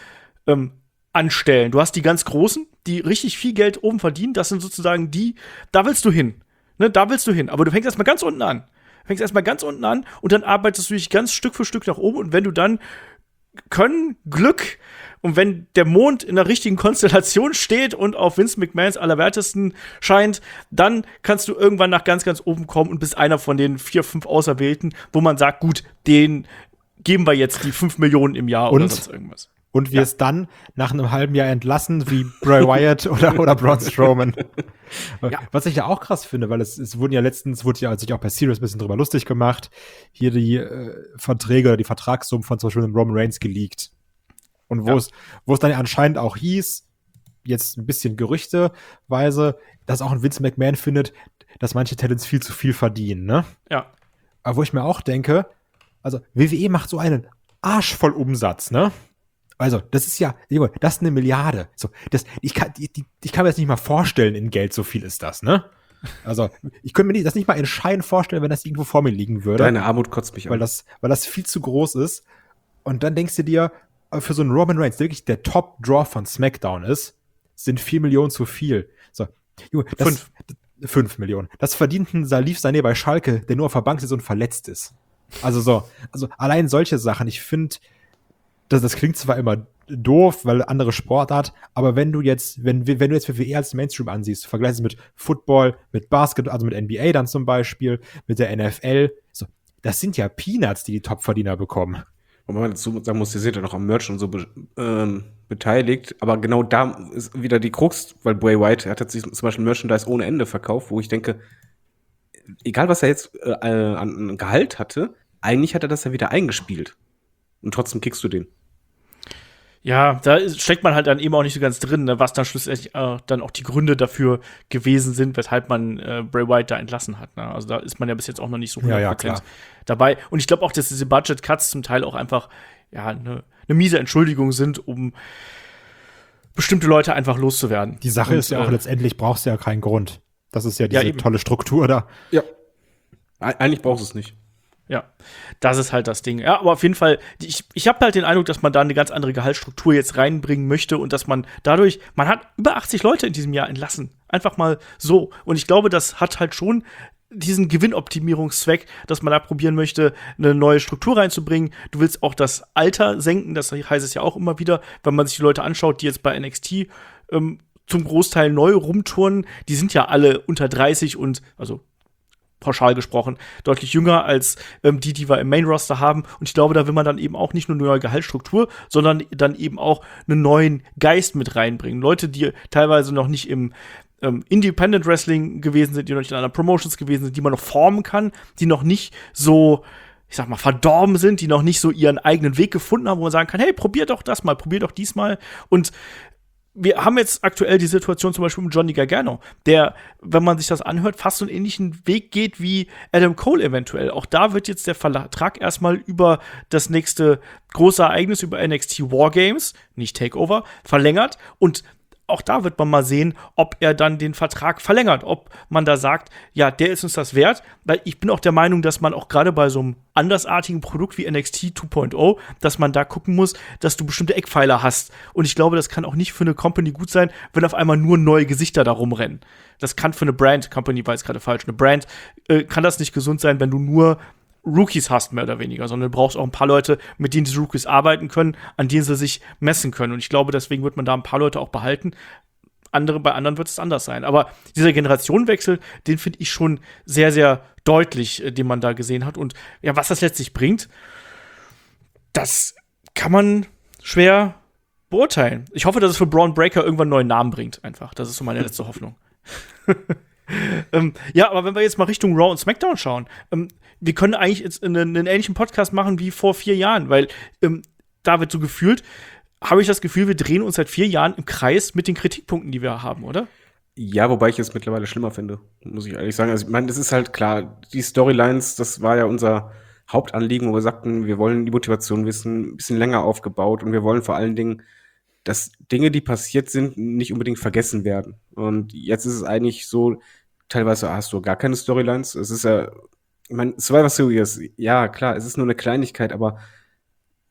ähm, anstellen. Du hast die ganz Großen, die richtig viel Geld oben verdienen. Das sind sozusagen die, da willst du hin. Ne, da willst du hin. Aber du fängst erstmal ganz unten an. Du fängst erstmal ganz unten an und dann arbeitest du dich ganz Stück für Stück nach oben. Und wenn du dann Können, Glück und wenn der Mond in der richtigen Konstellation steht und auf Vince McMahons Allerwertesten scheint, dann kannst du irgendwann nach ganz, ganz oben kommen und bist einer von den vier, fünf Auserwählten, wo man sagt, gut, den geben wir jetzt die fünf Millionen im Jahr Und? oder sonst irgendwas. Und wir Ja. es dann nach einem halben Jahr entlassen, wie Bray Wyatt oder, oder Braun Strowman. Ja. Was ich ja auch krass finde, weil es, es wurden ja letztens, wurde ja sich auch bei Sirius ein bisschen drüber lustig gemacht, hier die äh, Verträge oder die Vertragssummen von zum Beispiel dem Roman Reigns geleakt. Und wo Ja. es, wo es dann anscheinend auch hieß, jetzt ein bisschen gerüchteweise, dass auch ein Vince McMahon findet, dass manche Talents viel zu viel verdienen, ne? Ja. Aber wo ich mir auch denke, also W W E macht so einen Arsch voll Umsatz, ne? Also, das ist ja, Junge, das ist eine Milliarde. So, das, ich, kann, die, die, ich kann mir das nicht mal vorstellen, in Geld, so viel ist das, ne? Also, ich könnte mir nicht, das nicht mal in Schein vorstellen, wenn das irgendwo vor mir liegen würde. Deine Armut kotzt mich weil an. das, weil das viel zu groß ist. Und dann denkst du dir, für so einen Roman Reigns, der wirklich der Top-Draw von SmackDown ist, sind vier Millionen zu viel. So, Junge, das, Fünf. Fünf Millionen. Das verdient ein Salif Sané bei Schalke, der nur auf der Bank ist und verletzt ist. Also so, also allein solche Sachen. Ich finde, das, das klingt zwar immer doof, weil andere Sportart, aber wenn du jetzt, wenn, wenn du jetzt W W E als Mainstream ansiehst, vergleichst es mit Football, mit Basketball, also mit N B A dann zum Beispiel, mit der N F L, so, das sind ja Peanuts, die die Topverdiener bekommen. Und man dazu sagen muss, ihr seid ja noch am Merch und so be ähm, beteiligt, aber genau da ist wieder die Krux, weil Bray Wyatt hat sich zum Beispiel Merchandise ohne Ende verkauft, wo ich denke, egal was er jetzt äh, an Gehalt hatte, eigentlich hat er das ja wieder eingespielt. Und trotzdem kickst du den. Ja, da ist, steckt man halt dann eben auch nicht so ganz drin, ne, was dann schlussendlich äh, dann auch die Gründe dafür gewesen sind, weshalb man äh, Bray Wyatt da entlassen hat. Ne? Also da ist man ja bis jetzt auch noch nicht so Ja, hundert ja, Prozent klar. dabei. Und ich glaube auch, dass diese Budget-Cuts zum Teil auch einfach ja eine ne miese Entschuldigung sind, um bestimmte Leute einfach loszuwerden. Die Sache Und, ist ja auch, äh, letztendlich brauchst du ja keinen Grund. Das ist ja diese Ja, eben. tolle Struktur da. Ja. Eigentlich brauchst du es nicht. Ja, das ist halt das Ding. Ja, aber auf jeden Fall, ich, ich habe halt den Eindruck, dass man da eine ganz andere Gehaltsstruktur jetzt reinbringen möchte und dass man dadurch, man hat über achtzig Leute in diesem Jahr entlassen. Einfach mal so. Und ich glaube, das hat halt schon diesen Gewinnoptimierungszweck, dass man da probieren möchte, eine neue Struktur reinzubringen. Du willst auch das Alter senken, das heißt es ja auch immer wieder, wenn man sich die Leute anschaut, die jetzt bei N X T ähm, zum Großteil neu rumturnen, die sind ja alle unter dreißig und, also pauschal gesprochen, deutlich jünger als ähm, die, die wir im Main-Roster haben. Und ich glaube, da will man dann eben auch nicht nur eine neue Gehaltsstruktur, sondern dann eben auch einen neuen Geist mit reinbringen. Leute, die teilweise noch nicht im ähm, Independent Wrestling gewesen sind, die noch nicht in anderen Promotions gewesen sind, die man noch formen kann, die noch nicht so, ich sag mal, verdorben sind, die noch nicht so ihren eigenen Weg gefunden haben, wo man sagen kann, hey, probier doch das mal, probier doch dies mal. Und wir haben jetzt aktuell die Situation zum Beispiel mit Johnny Gargano, der, wenn man sich das anhört, fast so einen ähnlichen Weg geht wie Adam Cole eventuell. Auch da wird jetzt der Vertrag erstmal über das nächste große Ereignis, über N X T Wargames, nicht Takeover, verlängert. Und auch da wird man mal sehen, ob er dann den Vertrag verlängert, ob man da sagt, ja, der ist uns das wert, weil ich bin auch der Meinung, dass man auch gerade bei so einem andersartigen Produkt wie N X T zwei Punkt null, dass man da gucken muss, dass du bestimmte Eckpfeiler hast. Und ich glaube, das kann auch nicht für eine Company gut sein, wenn auf einmal nur neue Gesichter da rumrennen. Das kann für eine Brand, Company war jetzt gerade falsch, eine Brand, äh, kann das nicht gesund sein, wenn du nur Rookies hast, mehr oder weniger, sondern du brauchst auch ein paar Leute, mit denen diese Rookies arbeiten können, an denen sie sich messen können. Und ich glaube, deswegen wird man da ein paar Leute auch behalten. Andere, bei anderen wird es anders sein. Aber dieser Generationenwechsel, den finde ich schon sehr, sehr deutlich, äh, den man da gesehen hat. Und ja, was das letztlich bringt, das kann man schwer beurteilen. Ich hoffe, dass es für Braun Breaker irgendwann einen neuen Namen bringt, einfach. Das ist so meine letzte Hoffnung. ähm, ja, aber wenn wir jetzt mal Richtung Raw und SmackDown schauen, ähm, wir können eigentlich jetzt einen, einen ähnlichen Podcast machen wie vor vier Jahren, weil ähm, da wird so gefühlt, habe ich das Gefühl, wir drehen uns seit vier Jahren im Kreis mit den Kritikpunkten, die wir haben, oder? Ja, wobei ich es mittlerweile schlimmer finde, muss ich ehrlich sagen. Also ich meine, das ist halt klar, die Storylines, das war ja unser Hauptanliegen, wo wir sagten, wir wollen die Motivation wissen, ein bisschen länger aufgebaut und wir wollen vor allen Dingen, dass Dinge, die passiert sind, nicht unbedingt vergessen werden. Und jetzt ist es eigentlich so, teilweise hast du gar keine Storylines. Es ist ja, ich meine, Survivor Series, ja, klar, es ist nur eine Kleinigkeit, aber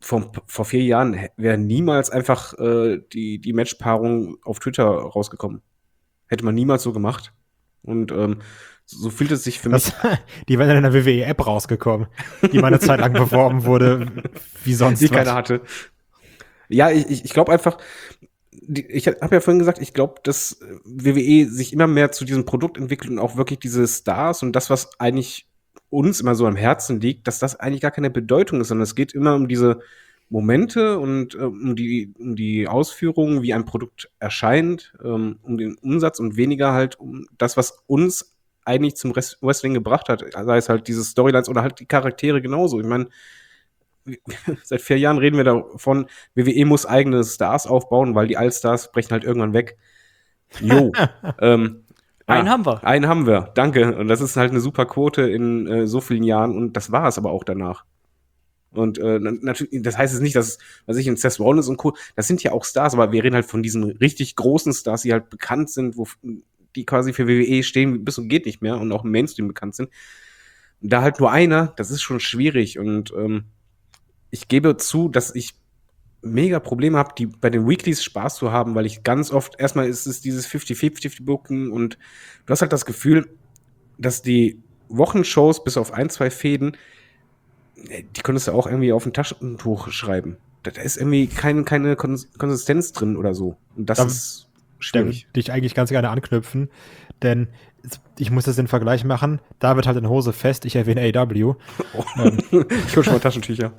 vor, vor vier Jahren wäre niemals einfach äh, die, die Matchpaarung auf Twitter rausgekommen. Hätte man niemals so gemacht. Und ähm, so fühlt es sich für mich. Das, die wären dann in der W W E-App rausgekommen, die mal eine Zeit lang beworben wurde, wie sonst die was. keiner hatte. Ja, ich, ich, ich glaube einfach, die, ich habe ja vorhin gesagt, ich glaube, dass W W E sich immer mehr zu diesem Produkt entwickelt und auch wirklich diese Stars und das, was eigentlich uns immer so am Herzen liegt, dass das eigentlich gar keine Bedeutung ist, sondern es geht immer um diese Momente und äh, um die um die Ausführungen, wie ein Produkt erscheint, ähm, um den Umsatz und weniger halt um das, was uns eigentlich zum Wrestling gebracht hat, sei es halt diese Storylines oder halt die Charaktere genauso. Ich meine, seit vier Jahren reden wir davon, W W E muss eigene Stars aufbauen, weil die Allstars brechen halt irgendwann weg. Jo. ähm, Einen ah, haben wir. Einen haben wir, danke. Und das ist halt eine super Quote in äh, so vielen Jahren und das war es aber auch danach. Und äh, natürlich, das heißt jetzt nicht, dass, was ich in Seth Rollins und Co., das sind ja auch Stars, aber wir reden halt von diesen richtig großen Stars, die halt bekannt sind, wo die quasi für W W E stehen bis und geht nicht mehr und auch im Mainstream bekannt sind. Und da halt nur einer, das ist schon schwierig und ähm, ich gebe zu, dass ich mega Probleme habe, die bei den Weeklies Spaß zu haben, weil ich ganz oft, erstmal ist es dieses fifty fifty Booken und du hast halt das Gefühl, dass die Wochenshows bis auf ein, zwei Fäden, die könntest du auch irgendwie auf ein Taschentuch schreiben. Da ist irgendwie kein, keine Konsistenz drin oder so. Und das Da- ist Da schwierig. würde ich eigentlich ganz gerne anknüpfen, denn ich muss das den Vergleich machen. Da wird halt in Hose fest, ich erwähne A E W. Ich hol schon mal Taschentücher.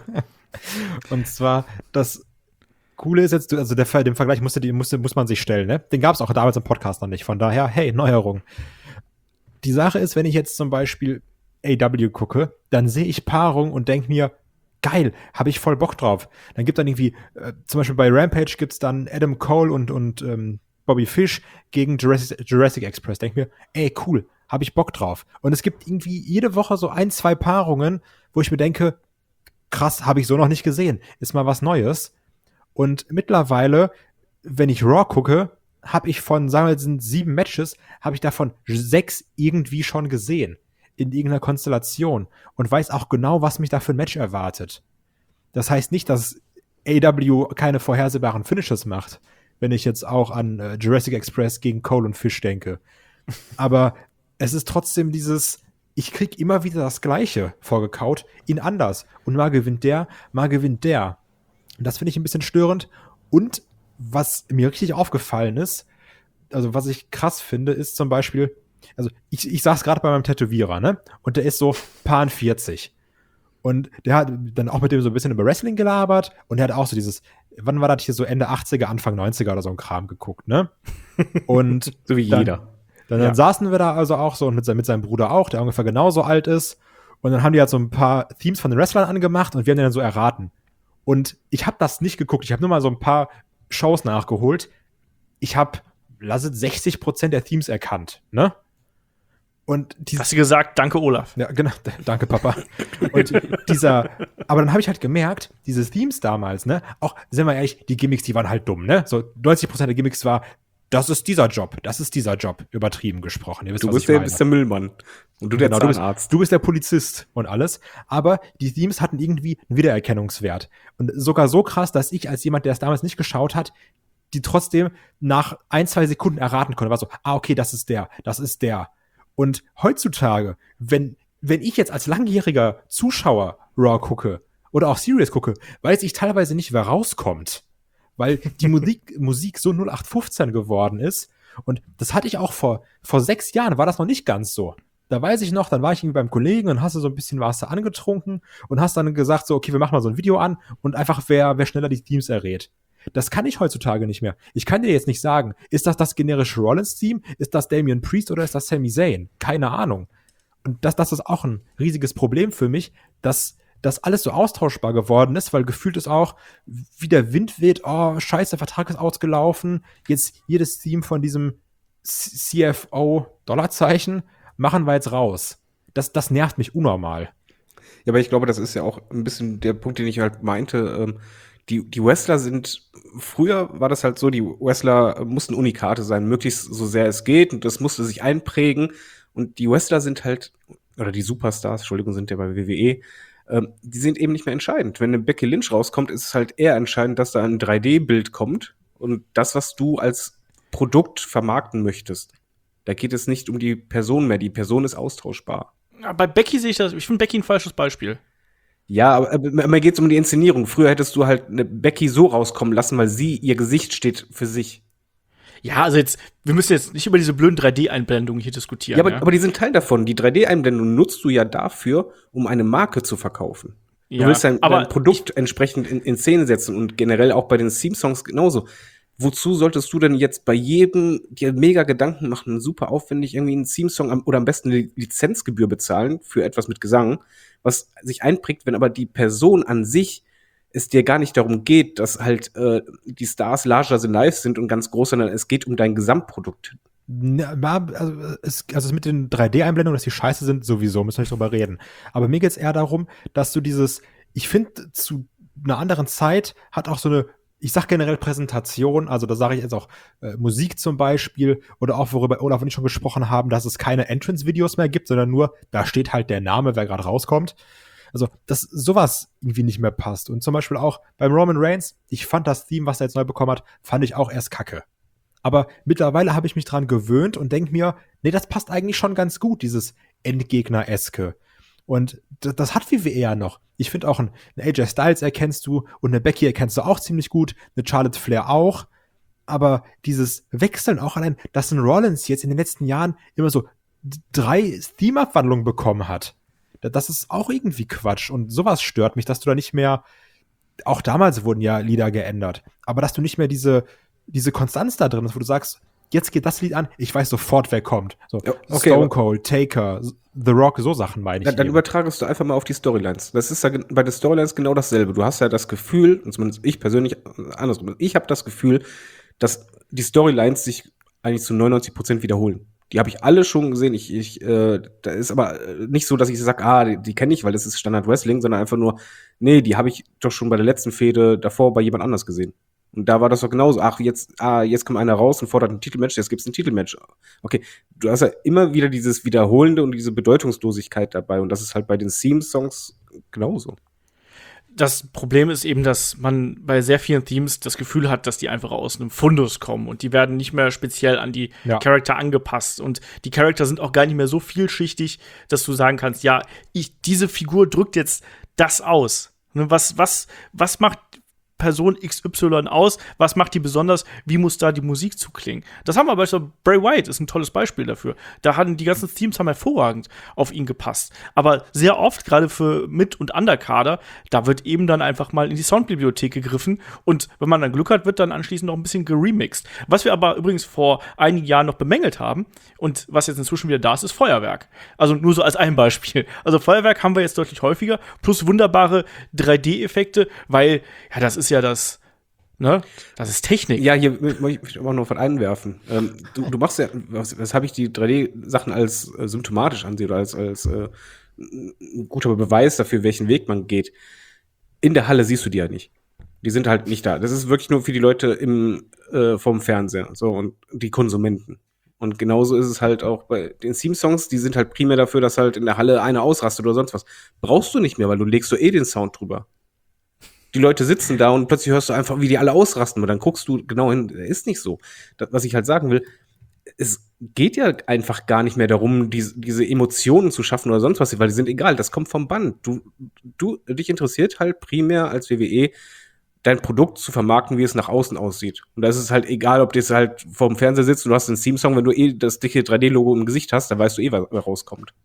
Und zwar, das Coole ist jetzt, also der, Ver- den Vergleich musste, die, musste, muss man sich stellen, ne? Den gab es auch damals im Podcast noch nicht. Von daher, hey, Neuerung. Die Sache ist, wenn ich jetzt zum Beispiel A E W gucke, dann sehe ich Paarung und denke mir, geil, habe ich voll Bock drauf. Dann gibt dann irgendwie, äh, zum Beispiel bei Rampage gibt's dann Adam Cole und, und ähm, Bobby Fish gegen Jurassic, Jurassic Express. Denk mir, ey, cool, habe ich Bock drauf. Und es gibt irgendwie jede Woche so ein, zwei Paarungen, wo ich mir denke, krass, habe ich so noch nicht gesehen. Ist mal was Neues. Und mittlerweile, wenn ich Raw gucke, habe ich von, sagen wir, es sind sieben Matches, habe ich davon sechs irgendwie schon gesehen. In irgendeiner Konstellation. Und weiß auch genau, was mich da für ein Match erwartet. Das heißt nicht, dass A E W keine vorhersehbaren Finishes macht, wenn ich jetzt auch an äh, Jurassic Express gegen Cole und Fish denke. Aber es ist trotzdem dieses, ich krieg immer wieder das Gleiche vorgekaut, in anders. Und mal gewinnt der, mal gewinnt der. Und das finde ich ein bisschen störend. Und was mir richtig aufgefallen ist, also was ich krass finde, ist zum Beispiel, also ich, ich saß gerade bei meinem Tätowierer, ne? Und der ist so Paar vierzig. Und der hat dann auch mit dem so ein bisschen über Wrestling gelabert und der hat auch so dieses, wann war das hier so Ende achtziger, Anfang neunziger oder so ein Kram geguckt, ne? Und So wie dann, jeder. Dann, Ja. dann saßen wir da also auch so und mit, sein, mit seinem Bruder auch, der ungefähr genauso alt ist. Und dann haben die halt so ein paar Themes von den Wrestlern angemacht und wir haben den dann so erraten. Und ich habe das nicht geguckt. Ich habe nur mal so ein paar Shows nachgeholt. Ich habe, lass es sechzig Prozent der Themes erkannt, ne? Und die, Hast du gesagt, danke Olaf. ja, genau, d- danke, Papa. Und dieser, aber dann habe ich halt gemerkt, diese Themes damals, ne, auch, sind wir ehrlich, die Gimmicks, die waren halt dumm, ne? So neunzig Prozent der Gimmicks war, das ist dieser Job, das ist dieser Job, übertrieben gesprochen. Ihr wisst, Du was bist ich der, meine. bist der Müllmann. Und du der Genau, du bist, Zahnarzt. du bist der Polizist und alles. Aber die Themes hatten irgendwie einen Wiedererkennungswert. Und sogar so krass, dass ich als jemand, der es damals nicht geschaut hat, die trotzdem nach ein, zwei Sekunden erraten konnte. War so, ah, okay, das ist der, das ist der. Und heutzutage, wenn, wenn ich jetzt als langjähriger Zuschauer Raw gucke oder auch Series gucke, weiß ich teilweise nicht, wer rauskommt. Weil die Musik, Musik so null acht fünfzehn geworden ist. Und das hatte ich auch vor, vor sechs Jahren, war das noch nicht ganz so. Da weiß ich noch, dann war ich irgendwie beim Kollegen und hast du so ein bisschen was angetrunken und hast dann gesagt, so, okay, wir machen mal so ein Video an und einfach, wer, wer schneller die Themes errät. Das kann ich heutzutage nicht mehr. Ich kann dir jetzt nicht sagen, ist das das generische Rollins-Team, ist das Damian Priest oder ist das Sami Zayn? Keine Ahnung. Und das, das ist auch ein riesiges Problem für mich, dass das alles so austauschbar geworden ist, weil gefühlt ist auch, wie der Wind weht, oh, scheiße, der Vertrag ist ausgelaufen, jetzt jedes Team von diesem C F O Dollarzeichen machen wir jetzt raus. Das, das nervt mich unnormal. Ja, aber ich glaube, das ist ja auch ein bisschen der Punkt, den ich halt meinte. Ähm, die, die Wrestler sind, früher war das halt so, die Wrestler mussten Unikate sein, möglichst so sehr es geht, und das musste sich einprägen. Und die Wrestler sind halt, oder die Superstars, Entschuldigung, sind ja bei W W E, ähm, die sind eben nicht mehr entscheidend. Wenn eine Becky Lynch rauskommt, ist es halt eher entscheidend, dass da ein drei D-Bild kommt und das, was du als Produkt vermarkten möchtest. Da geht es nicht um die Person mehr. Die Person ist austauschbar. Ja, bei Becky sehe ich das, ich finde Becky ein falsches Beispiel. Ja, aber, aber mir geht's um die Inszenierung. Früher hättest du halt eine Becky so rauskommen lassen, weil sie, ihr Gesicht steht für sich. Ja, also jetzt, wir müssen jetzt nicht über diese blöden drei D-Einblendungen hier diskutieren. Ja, aber, ja? aber die sind Teil davon. Die drei D-Einblendung nutzt du ja dafür, um eine Marke zu verkaufen. Du Ja, willst dein, aber dein Produkt entsprechend in, in Szene setzen und generell auch bei den Theme-Songs genauso. Wozu solltest du denn jetzt bei jedem dir mega Gedanken machen, super aufwendig irgendwie einen Theme-Song am, oder am besten eine Lizenzgebühr bezahlen für etwas mit Gesang, was sich einprägt, wenn aber die Person an sich es dir gar nicht darum geht, dass halt äh, die Stars larger than life sind und ganz groß, sondern es geht um dein Gesamtprodukt. Na, Also, es, also mit den drei D-Einblendungen, dass die scheiße sind, sowieso, müssen wir nicht drüber reden. Aber mir geht's eher darum, dass du dieses, ich finde, zu einer anderen Zeit hat auch so eine, ich sag generell Präsentation, also da sage ich jetzt auch äh, Musik zum Beispiel oder auch, worüber Olaf und ich schon gesprochen haben, dass es keine Entrance-Videos mehr gibt, sondern nur, da steht halt der Name, wer gerade rauskommt. Also, dass sowas irgendwie nicht mehr passt. Und zum Beispiel auch beim Roman Reigns, ich fand das Theme, was er jetzt neu bekommen hat, fand ich auch erst kacke. Aber mittlerweile habe ich mich dran gewöhnt und denke mir, nee, das passt eigentlich schon ganz gut, dieses Endgegner-eske. Und das, das hat W W E ja noch. Ich finde auch, einen A J Styles erkennst du und eine Becky erkennst du auch ziemlich gut, eine Charlotte Flair auch. Aber dieses Wechseln auch allein, dass ein Rollins jetzt in den letzten Jahren immer so drei Theme-Abwandlungen bekommen hat, das ist auch irgendwie Quatsch. Und sowas stört mich, dass du da nicht mehr, auch damals wurden ja Lieder geändert, aber dass du nicht mehr diese, diese Konstanz da drin hast, wo du sagst, jetzt geht das Lied an, ich weiß sofort, wer kommt. So, ja, okay, Stone Cold, Taker, The Rock, so Sachen meine ich. Dann, dann übertragst du einfach mal auf die Storylines. Das ist ja bei den Storylines genau dasselbe. Du hast ja das Gefühl, und zumindest ich persönlich, andersrum, ich habe das Gefühl, dass die Storylines sich eigentlich zu neunundneunzig Prozent wiederholen. Die habe ich alle schon gesehen. Ich, ich, äh, da ist aber nicht so, dass ich sage, ah, die, die kenne ich, weil das ist Standard Wrestling, sondern einfach nur, nee, die habe ich doch schon bei der letzten Fehde davor bei jemand anders gesehen. Und da war das doch genauso. Ach, jetzt, ah, jetzt kommt einer raus und fordert ein Titelmatch, jetzt gibt's ein Titelmatch. Okay, du hast ja immer wieder dieses Wiederholende und diese Bedeutungslosigkeit dabei. Und das ist halt bei den Theme-Songs genauso. Das Problem ist eben, dass man bei sehr vielen Themes das Gefühl hat, dass die einfach aus einem Fundus kommen und die werden nicht mehr speziell an die ja. Charakter angepasst und die Charakter sind auch gar nicht mehr so vielschichtig, dass du sagen kannst, ja, ich, diese Figur drückt jetzt das aus. Ne, was, was, was macht Person X Y aus, was macht die besonders, wie muss da die Musik zuklingen. Das haben wir beispielsweise, Bray Wyatt ist ein tolles Beispiel dafür. Da hatten die ganzen Themes haben hervorragend auf ihn gepasst. Aber sehr oft, gerade für Mit- und Underkader, da wird eben dann einfach mal in die Soundbibliothek gegriffen und wenn man dann Glück hat, wird dann anschließend noch ein bisschen geremixed. Was wir aber übrigens vor einigen Jahren noch bemängelt haben und was jetzt inzwischen wieder da ist, ist Feuerwerk. Also nur so als ein Beispiel. Also Feuerwerk haben wir jetzt deutlich häufiger, plus wunderbare drei D-Effekte, weil, ja, das ist ja das, ne? Das ist Technik. Ja, hier möchte ich auch noch was einwerfen. Ähm, du, du machst ja, was, was habe ich die drei D-Sachen als äh, symptomatisch ansehe oder als, als äh, ein guter Beweis dafür, welchen Weg man geht. In der Halle siehst du die ja nicht. Die sind halt nicht da. Das ist wirklich nur für die Leute im äh, vom Fernseher so und die Konsumenten. Und genauso ist es halt auch bei den Theme-Songs, die sind halt primär dafür, dass halt in der Halle einer ausrastet oder sonst was. Brauchst du nicht mehr, weil du legst so eh den Sound drüber. Die Leute sitzen da und plötzlich hörst du einfach, wie die alle ausrasten. Und dann guckst du genau hin, ist nicht so. Das, was ich halt sagen will, es geht ja einfach gar nicht mehr darum, diese, diese Emotionen zu schaffen oder sonst was, weil die sind egal, das kommt vom Band. Du, du, dich interessiert halt primär als W W E, dein Produkt zu vermarkten, wie es nach außen aussieht. Und da ist es halt egal, ob du jetzt halt vorm Fernseher sitzt und du hast einen Theme-Song, wenn du eh das dicke drei D-Logo im Gesicht hast, dann weißt du eh, was rauskommt.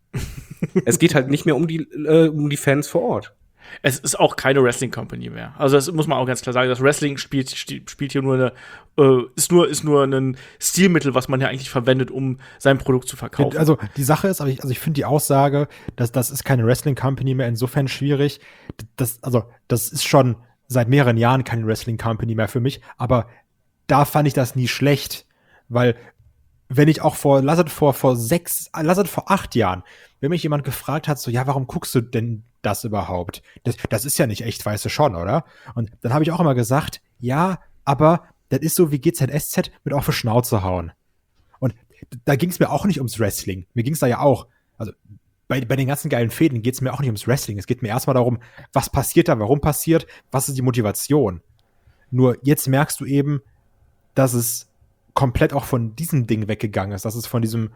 Es geht halt nicht mehr um die, äh, um die Fans vor Ort. Es ist auch keine Wrestling-Company mehr. Also das muss man auch ganz klar sagen. Das Wrestling spielt, spielt hier nur eine, äh, ist nur, ist nur ein Stilmittel, was man ja eigentlich verwendet, um sein Produkt zu verkaufen. Also die Sache ist, also ich, also ich finde die Aussage, dass das ist keine Wrestling-Company mehr, insofern schwierig. Das, also das ist schon seit mehreren Jahren keine Wrestling-Company mehr für mich, aber da fand ich das nie schlecht, weil wenn ich auch vor, lass es vor, vor sechs, lass es vor acht Jahren, wenn mich jemand gefragt hat, so, ja, warum guckst du denn das überhaupt? Das, das ist ja nicht echt, weißt du schon, oder? Und dann habe ich auch immer gesagt, ja, aber das ist so wie G Z S Z mit auf die Schnauze hauen. Und da ging es mir auch nicht ums Wrestling. Mir ging es da ja auch, also bei, bei den ganzen geilen Fäden geht es mir auch nicht ums Wrestling. Es geht mir erstmal darum, was passiert da, warum passiert, was ist die Motivation. Nur jetzt merkst du eben, dass es komplett auch von diesem Ding weggegangen ist, dass es von diesem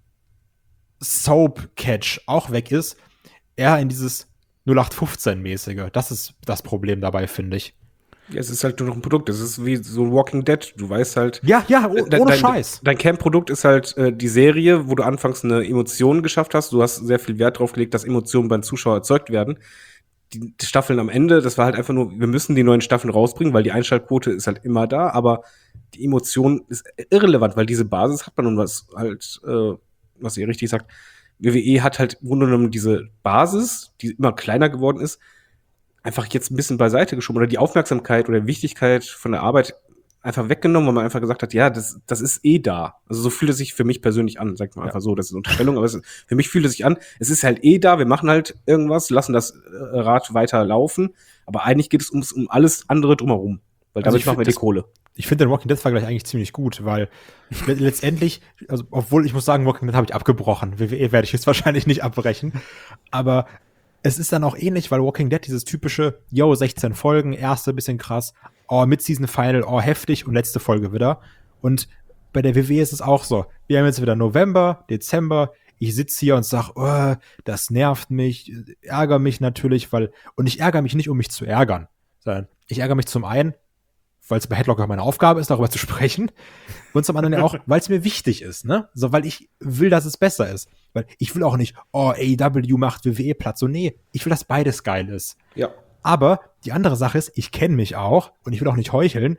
Soap-Catch auch weg ist, eher in dieses null acht fünfzehn-mäßige. Das ist das Problem dabei, finde ich. Ja, es ist halt nur noch ein Produkt. Es ist wie so Walking Dead. Du weißt halt. Ja, ja, oh, dein, ohne dein, Scheiß. Dein Kernprodukt ist halt äh, die Serie, wo du anfangs eine Emotion geschafft hast. Du hast sehr viel Wert drauf gelegt, dass Emotionen beim Zuschauer erzeugt werden. Die, die Staffeln am Ende, das war halt einfach nur, wir müssen die neuen Staffeln rausbringen, weil die Einschaltquote ist halt immer da, aber die Emotion ist irrelevant, weil diese Basis hat man und was halt, äh, was ihr richtig sagt, W W E hat halt im Grunde genommen diese Basis, die immer kleiner geworden ist, einfach jetzt ein bisschen beiseite geschoben oder die Aufmerksamkeit oder Wichtigkeit von der Arbeit einfach weggenommen, weil man einfach gesagt hat, ja, das, das ist eh da. Also so fühlt es sich für mich persönlich an, sagt man Ja. einfach so, das ist eine Unterstellung, aber es ist, für mich fühlt es sich an, es ist halt eh da, wir machen halt irgendwas, lassen das äh, Rad weiter laufen, aber eigentlich geht es ums, um alles andere drumherum, weil Also damit ich machen wir find die das- Kohle. Ich finde den Walking Dead-Vergleich eigentlich ziemlich gut, weil le- letztendlich, also obwohl ich muss sagen, Walking Dead habe ich abgebrochen. W W E werde ich jetzt wahrscheinlich nicht abbrechen. Aber es ist dann auch ähnlich, weil Walking Dead dieses typische, yo, sechzehn Folgen, erste bisschen krass, oh, Mid-Season-Final, oh, heftig und letzte Folge wieder. Und bei der W W E ist es auch so. Wir haben jetzt wieder November, Dezember, ich sitze hier und sag, oh, das nervt mich, ärgere mich natürlich, weil, und ich ärgere mich nicht, um mich zu ärgern, sondern ich ärgere mich zum einen, weil es bei Headlocker meine Aufgabe ist, darüber zu sprechen. Und zum anderen ja auch, weil es mir wichtig ist, ne? So, weil ich will, dass es besser ist. Weil ich will auch nicht, oh, A E W macht W W E Platz. So, nee, ich will, dass beides geil ist. Ja. Aber die andere Sache ist, ich kenne mich auch und ich will auch nicht heucheln.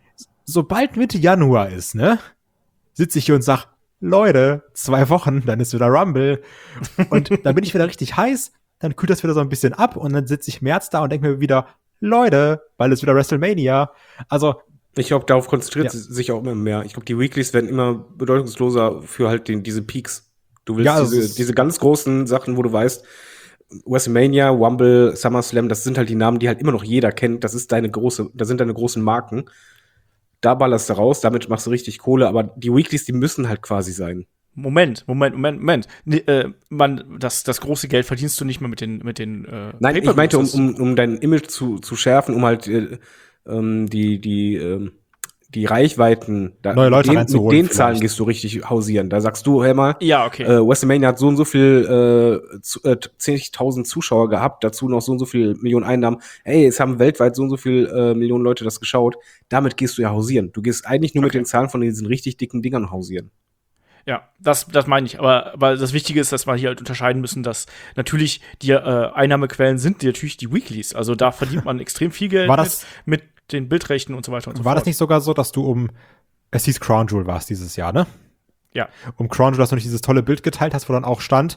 Sobald Mitte Januar ist, ne? Sitze ich hier und sag, Leute, zwei Wochen, dann ist wieder Rumble. Und dann bin ich wieder richtig heiß, dann kühlt das wieder so ein bisschen ab und dann sitze ich März da und denke mir wieder, Leute, weil es wieder WrestleMania. Also, Ich glaube, darauf konzentriert Ja. sie sich auch immer mehr. Ich glaube, die Weeklies werden immer bedeutungsloser für halt den, diese Peaks. Du willst Ja, also es diese, ist- diese ganz großen Sachen, wo du weißt, WrestleMania, Rumble, SummerSlam, das sind halt die Namen, die halt immer noch jeder kennt. Das ist deine große, das sind deine großen Marken. Da ballerst du raus, damit machst du richtig Kohle, aber die Weeklies, die müssen halt quasi sein. Moment, Moment, Moment, Moment. Nee, äh, man, das, das große Geld verdienst du nicht mehr mit den, mit den äh, Nein, ich Pay-Per-Views. meinte, um, Das- um, um dein Image zu, zu schärfen, um halt äh, ähm, die, die, ähm, die Reichweiten, da, Neue Leute mit den, reinzuholen mit den vielleicht. Zahlen gehst du richtig hausieren. Da sagst du, hör mal, Ja, okay. äh, WrestleMania hat so und so viel äh, zu, äh, zehntausend Zuschauer gehabt, dazu noch so und so viel Millionen Einnahmen. Ey, es haben weltweit so und so viel äh, Millionen Leute das geschaut. Damit gehst du ja hausieren. Du gehst eigentlich nur mit Okay. den Zahlen von diesen richtig dicken Dingern hausieren. Ja, das, das meine ich. Aber, aber das Wichtige ist, dass wir hier halt unterscheiden müssen, dass natürlich die äh, Einnahmequellen sind die, natürlich die Weeklies. Also da verdient man extrem viel Geld War das- mit, mit den Bildrechten und so weiter und so war fort. das nicht sogar so, dass du um, es hieß Crown Jewel war es dieses Jahr, ne? Ja. Um Crown Jewel, dass du nicht dieses tolle Bild geteilt hast, wo dann auch stand,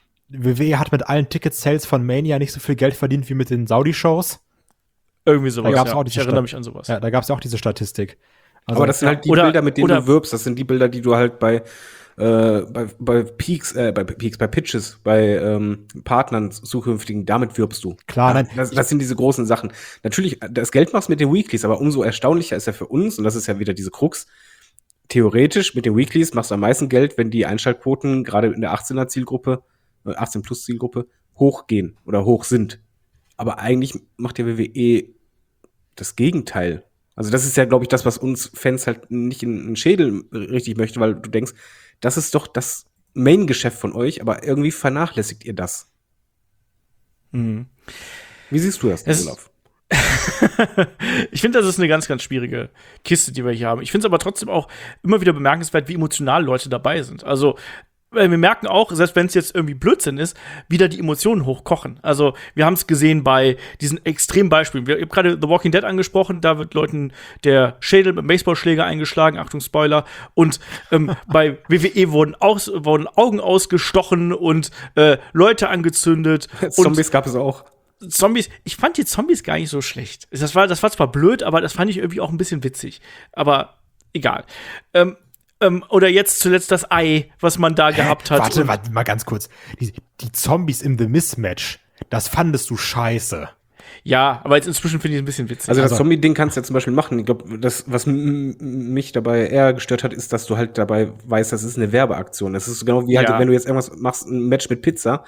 W W E hat mit allen Ticket-Sales von Mania nicht so viel Geld verdient wie mit den Saudi-Shows. Irgendwie sowas. Da gab's Ja. auch Ich diese erinnere Stadt- mich an sowas. Ja, da gab es ja auch diese Statistik. Also, Aber das sind halt die Oder- Bilder, mit denen oder- du wirbst. Das sind die Bilder, die du halt bei äh, bei, bei Peaks, äh, bei Peaks, bei Pitches, bei ähm, Partnern zukünftigen, damit wirbst du. Klar, Ja, nein. Das, das sind diese großen Sachen. Natürlich, das Geld machst du mit den Weeklies, aber umso erstaunlicher ist ja für uns, und das ist ja wieder diese Krux, theoretisch mit den Weeklies machst du am meisten Geld, wenn die Einschaltquoten gerade in der achtzehner Zielgruppe, äh, achtzehn plus Zielgruppe hochgehen oder hoch sind. Aber eigentlich macht der W W E das Gegenteil. Also das ist ja, glaube ich, das, was uns Fans halt nicht in den Schädel richtig möchte, weil du denkst, das ist doch das Main-Geschäft von euch, aber irgendwie vernachlässigt ihr das. Mhm. Wie siehst du das, Es- Olaf? Ich finde, das ist eine ganz, ganz schwierige Kiste, die wir hier haben. Ich finde es aber trotzdem auch immer wieder bemerkenswert, wie emotional Leute dabei sind. Also, weil wir merken auch, selbst wenn es jetzt irgendwie Blödsinn ist, wieder die Emotionen hochkochen. Also, wir haben es gesehen bei diesen extremen Beispielen. Wir- Ich habe gerade The Walking Dead angesprochen, da wird Leuten der Schädel mit dem Baseballschläger eingeschlagen, Achtung, Spoiler. Und ähm, bei W W E wurden, aus, wurden Augen ausgestochen und äh, Leute angezündet. Und Zombies gab es auch. Zombies, ich fand die Zombies gar nicht so schlecht. Das war, das war zwar blöd, aber das fand ich irgendwie auch ein bisschen witzig. Aber egal. Ähm, ähm, oder jetzt zuletzt das Ei, was man da gehabt hat. Warte, Und- warte, mal ganz kurz. Die, die Zombies im The Mismatch, das fandest du scheiße. Ja, aber jetzt inzwischen finde ich es ein bisschen witzig. Also das Also- Zombie-Ding kannst du ja zum Beispiel machen. Ich glaube, das, was m- m- mich dabei eher gestört hat, ist, dass du halt dabei weißt, das ist eine Werbeaktion. Das ist so genau wie halt, Ja. wenn du jetzt irgendwas machst, ein Match mit Pizza.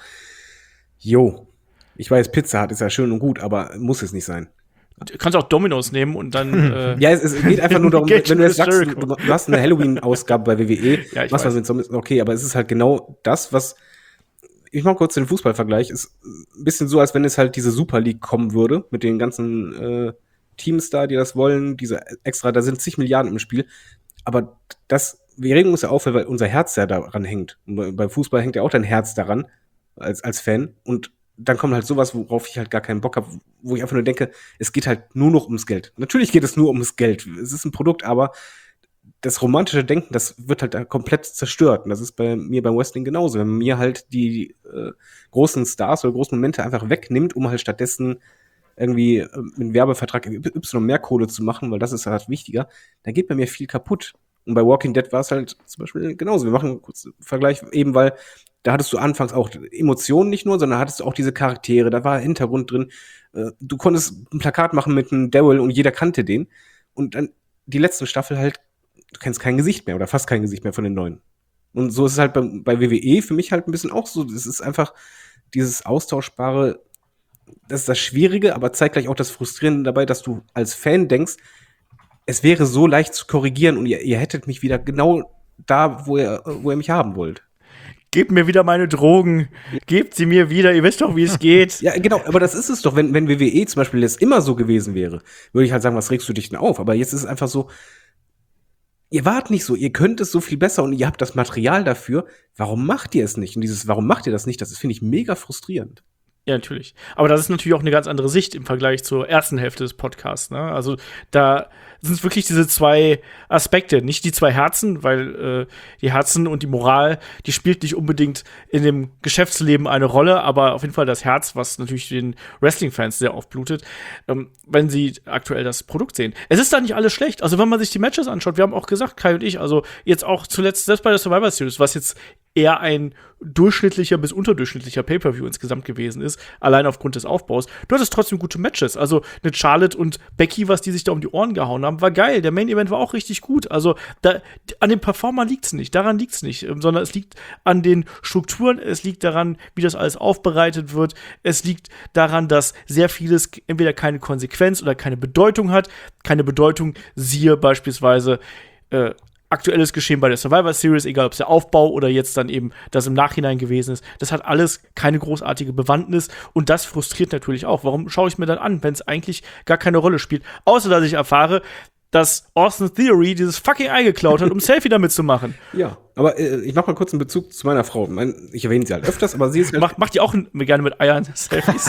Jo, ich weiß, Pizza hat ist ja schön und gut, aber muss es nicht sein. Du kannst auch Domino's nehmen und dann äh, Ja, es, es geht einfach nur darum, Engagement wenn du jetzt sagst, is du, du hast eine Halloween-Ausgabe bei W W E, Ja, ich was weiß. was mit Zombies, okay, aber es ist halt genau das, was ich mach kurz den Fußballvergleich, ist ein bisschen so, als wenn es halt diese Super League kommen würde, mit den ganzen äh, Teams da, die das wollen, diese extra, da sind zig Milliarden im Spiel, aber das, wir regen uns ja auf, weil unser Herz ja daran hängt. Und bei- beim Fußball hängt ja auch dein Herz daran, als, als Fan, und dann kommt halt sowas, worauf ich halt gar keinen Bock habe, wo ich einfach nur denke, es geht halt nur noch ums Geld. Natürlich geht es nur ums Geld. Es ist ein Produkt, aber das romantische Denken, das wird halt da komplett zerstört. Und das ist bei mir beim Wrestling genauso. Wenn man mir halt die äh, großen Stars oder großen Momente einfach wegnimmt, um halt stattdessen irgendwie äh, mit einem Werbevertrag Y mehr Kohle zu machen, weil das ist halt wichtiger, dann geht bei mir viel kaputt. Und bei Walking Dead war es halt zum Beispiel genauso. Wir machen einen kurzen Vergleich, eben weil da hattest du anfangs auch Emotionen nicht nur, sondern hattest du auch diese Charaktere, da war Hintergrund drin. Äh, Du konntest ein Plakat machen mit einem Daryl und jeder kannte den. Und dann die letzte Staffel halt, du kennst kein Gesicht mehr oder fast kein Gesicht mehr von den neuen. Und so ist es halt bei, bei W W E für mich halt ein bisschen auch so. Es ist einfach dieses Austauschbare, das ist das Schwierige, aber zeitgleich auch das Frustrierende dabei, dass du als Fan denkst, es wäre so leicht zu korrigieren und ihr, ihr hättet mich wieder genau da, wo ihr, wo ihr mich haben wollt. gebt mir wieder meine Drogen, gebt sie mir wieder, ihr wisst doch, wie es geht. Ja, genau, aber das ist es doch. Wenn, wenn W W E zum Beispiel jetzt immer so gewesen wäre, würde ich halt sagen, was regst du dich denn auf? Aber jetzt ist es einfach so, ihr wart nicht so, ihr könnt es so viel besser und ihr habt das Material dafür. Warum macht ihr es nicht? Und dieses, warum macht ihr das nicht, das finde ich mega frustrierend. Ja, natürlich. Aber das ist natürlich auch eine ganz andere Sicht im Vergleich zur ersten Hälfte des Podcasts. Ne? Also da sind es wirklich diese zwei Aspekte, nicht die zwei Herzen, weil äh, die Herzen und die Moral, die spielt nicht unbedingt in dem Geschäftsleben eine Rolle, aber auf jeden Fall das Herz, was natürlich den Wrestling-Fans sehr aufblutet, ähm, wenn sie aktuell das Produkt sehen. Es ist da nicht alles schlecht. Also wenn man sich die Matches anschaut, wir haben auch gesagt, Kai und ich, also jetzt auch zuletzt, selbst bei der Survivor Series, was jetzt eher ein durchschnittlicher bis unterdurchschnittlicher Pay-Per-View insgesamt gewesen ist, allein aufgrund des Aufbaus. Du hattest trotzdem gute Matches. Also eine Charlotte und Becky, was die sich da um die Ohren gehauen haben, war geil. Der Main-Event war auch richtig gut. Also da, an dem Performer liegt's nicht, daran liegt's nicht, ähm, sondern es liegt an den Strukturen, es liegt daran, wie das alles aufbereitet wird, es liegt daran, dass sehr vieles entweder keine Konsequenz oder keine Bedeutung hat. Keine Bedeutung, siehe beispielsweise äh, aktuelles Geschehen bei der Survivor Series, egal ob es der Aufbau oder jetzt dann eben das im Nachhinein gewesen ist, das hat alles keine großartige Bewandtnis und das frustriert natürlich auch. Warum schaue ich mir dann an, wenn es eigentlich gar keine Rolle spielt? Außer, dass ich erfahre, dass Austin Theory dieses fucking Ei geklaut hat, um ein Selfie damit zu machen. Ja, aber äh, ich mach mal kurz einen Bezug zu meiner Frau. Mein, ich erwähne sie halt öfters, aber sie ist halt Macht, macht die auch n- gerne mit Eiern Selfies?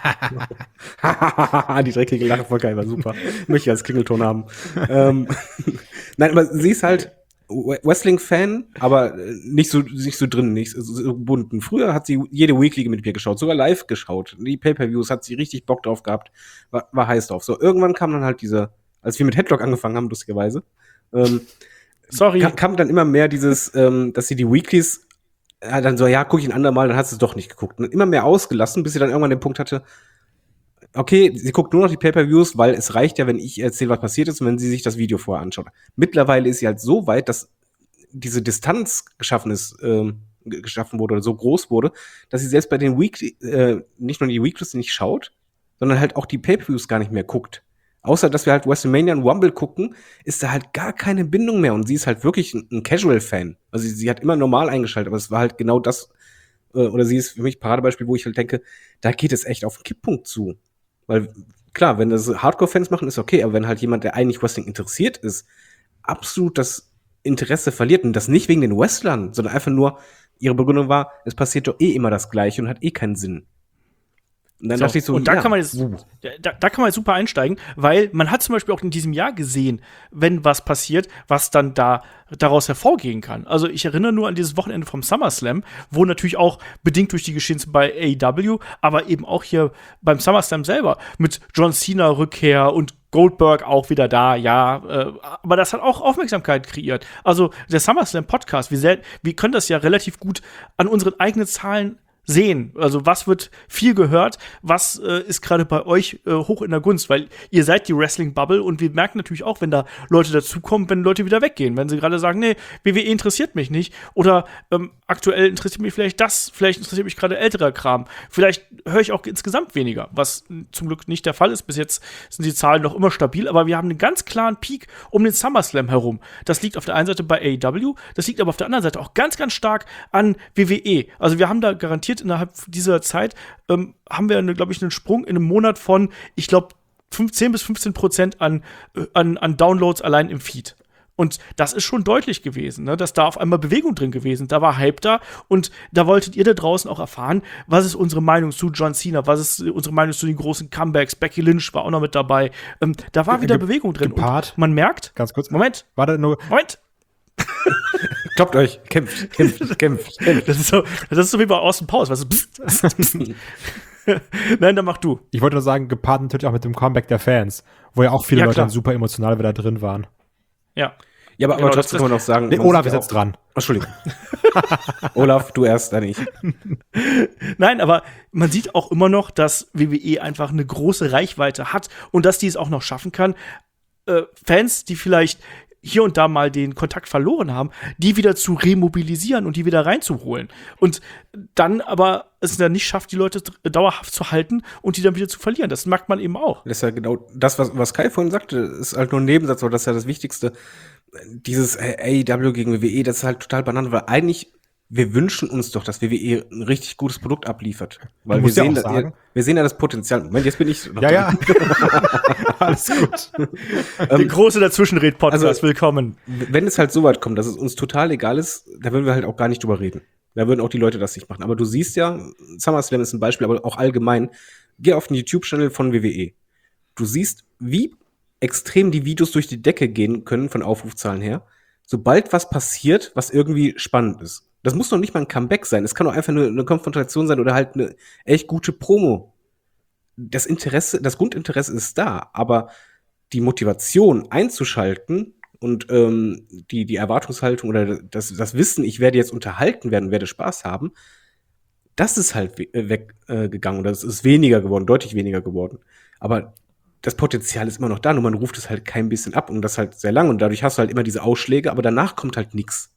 die dreckige Lache von Kai war super. Möchte ich als Klingelton haben. ähm, Nein, aber sie ist halt Wrestling-Fan, aber äh, nicht so, nicht so drin, nicht so, so gebunden. Früher hat sie jede Weekly mit mir geschaut, sogar live geschaut. Die Pay-Per-Views hat sie richtig Bock drauf gehabt, war, war heiß drauf. So, irgendwann kam dann halt diese, als wir mit Headlock angefangen haben, lustigerweise, ähm, Sorry. kam, kam dann immer mehr dieses, ähm, dass sie die Weeklies äh, dann so, ja, guck ich ein andermal, dann hat sie es doch nicht geguckt. Und immer mehr ausgelassen, bis sie dann irgendwann den Punkt hatte, okay, sie guckt nur noch die Pay-Per-Views, weil es reicht ja, wenn ich erzähle, was passiert ist und wenn sie sich das Video vorher anschaut. Mittlerweile ist sie halt so weit, dass diese Distanz geschaffen ist, ähm, g- geschaffen wurde oder so groß wurde, dass sie selbst bei den Weekly, äh, nicht nur die Weeklies nicht schaut, sondern halt auch die Pay-Per-Views gar nicht mehr guckt. Außer, dass wir halt WrestleMania und Rumble gucken, ist da halt gar keine Bindung mehr. Und sie ist halt wirklich ein, ein Casual-Fan. Also sie, sie hat immer normal eingeschaltet, aber es war halt genau das, äh, oder sie ist für mich ein Paradebeispiel, wo ich halt denke, da geht es echt auf den Kipppunkt zu. Weil, klar, wenn das Hardcore-Fans machen, ist okay, aber wenn halt jemand, der eigentlich Wrestling interessiert ist, absolut das Interesse verliert, und das nicht wegen den Wrestlern, sondern einfach nur, ihre Begründung war, es passiert doch eh immer das Gleiche und hat eh keinen Sinn. Und dann So, dachte ich so, und da ja, kann man jetzt, uh. da, da kann man jetzt super einsteigen, weil man hat zum Beispiel auch in diesem Jahr gesehen, wenn was passiert, was dann da daraus hervorgehen kann. Also ich erinnere nur an dieses Wochenende vom SummerSlam, wo natürlich auch bedingt durch die Geschehnisse bei A E W, aber eben auch hier beim SummerSlam selber mit John Cena Rückkehr und Goldberg auch wieder da, ja, äh, aber das hat auch Aufmerksamkeit kreiert. Also der SummerSlam Podcast, wir, sel- wir können das ja relativ gut an unseren eigenen Zahlen sehen? Also was wird viel gehört? Was äh, ist gerade bei euch äh, hoch in der Gunst? Weil ihr seid die Wrestling-Bubble und wir merken natürlich auch, wenn da Leute dazukommen, wenn Leute wieder weggehen. Wenn sie gerade sagen, nee, W W E interessiert mich nicht. Oder ähm, aktuell interessiert mich vielleicht das, vielleicht interessiert mich gerade älterer Kram. Vielleicht höre ich auch insgesamt weniger, was zum Glück nicht der Fall ist. Bis jetzt sind die Zahlen noch immer stabil, aber wir haben einen ganz klaren Peak um den SummerSlam herum. Das liegt auf der einen Seite bei A E W, das liegt aber auf der anderen Seite auch ganz, ganz stark an W W E. Also wir haben da garantiert innerhalb dieser Zeit ähm, haben wir, glaube ich, einen Sprung in einem Monat von, ich glaube, zehn bis fünfzehn Prozent an, äh, an, an Downloads allein im Feed. Und das ist schon deutlich gewesen, ne? Dass da auf einmal Bewegung drin gewesen. Da war Hype da und da wolltet ihr da draußen auch erfahren, was ist unsere Meinung zu John Cena, was ist unsere Meinung zu den großen Comebacks. Becky Lynch war auch noch mit dabei. Ähm, da war wieder Ge- Bewegung drin. Gepaart. Und man merkt, Ganz kurz. Moment, Warte nur. Moment. Kloppt euch, kämpft, kämpft, kämpft, kämpft. Das ist so, das ist so wie bei Austin Powers, weißt du? Psst, psst, psst. Nein, dann mach du. Ich wollte nur sagen, gepaart natürlich auch mit dem Comeback der Fans, wo ja auch viele Ja, Leute klar. dann super emotional wieder drin waren. Ja. Ja, aber, Genau, aber das trotzdem ist- kann man noch sagen. Nee, man Olaf sieht ist ja jetzt auch- dran. Entschuldigung. Olaf, du erst, dann ich. Nein, aber man sieht auch immer noch, dass W W E einfach eine große Reichweite hat und dass die es auch noch schaffen kann, äh, Fans, die vielleicht hier und da mal den Kontakt verloren haben, die wieder zu remobilisieren und die wieder reinzuholen. Und dann aber es dann nicht schafft, die Leute dauerhaft zu halten und die dann wieder zu verlieren. Das merkt man eben auch. Das ist ja genau das, was, was Kai vorhin sagte, ist halt nur ein Nebensatz, aber das ist ja das Wichtigste. Dieses A E W gegen W W E, das ist halt total banal, weil eigentlich, wir wünschen uns doch, dass W W E ein richtig gutes Produkt abliefert. Weil Du wir musst ja sehen, auch da, sagen- wir sehen ja das Potenzial. Moment, jetzt bin ich noch Ja, dran. ja. Alles gut. Der große Dazwischenred-Podcast, also- willkommen. Wenn es halt so weit kommt, dass es uns total egal ist, da würden wir halt auch gar nicht drüber reden. Da würden auch die Leute das nicht machen. Aber du siehst ja, SummerSlam ist ein Beispiel, aber auch allgemein, geh auf den YouTube-Channel von W W E. Du siehst, wie extrem die Videos durch die Decke gehen können von Aufrufzahlen her, sobald was passiert, was irgendwie spannend ist. Das muss doch nicht mal ein Comeback sein. Es kann auch einfach nur eine Konfrontation sein oder halt eine echt gute Promo. Das Interesse, das Grundinteresse ist da, aber die Motivation einzuschalten und ähm, die, die Erwartungshaltung oder das, das Wissen, ich werde jetzt unterhalten werden, werde Spaß haben, das ist halt weggegangen weg, äh, gegangen oder es ist weniger geworden, deutlich weniger geworden. Aber das Potenzial ist immer noch da, nur man ruft es halt kein bisschen ab und das halt sehr lang und dadurch hast du halt immer diese Ausschläge, aber danach kommt halt nichts.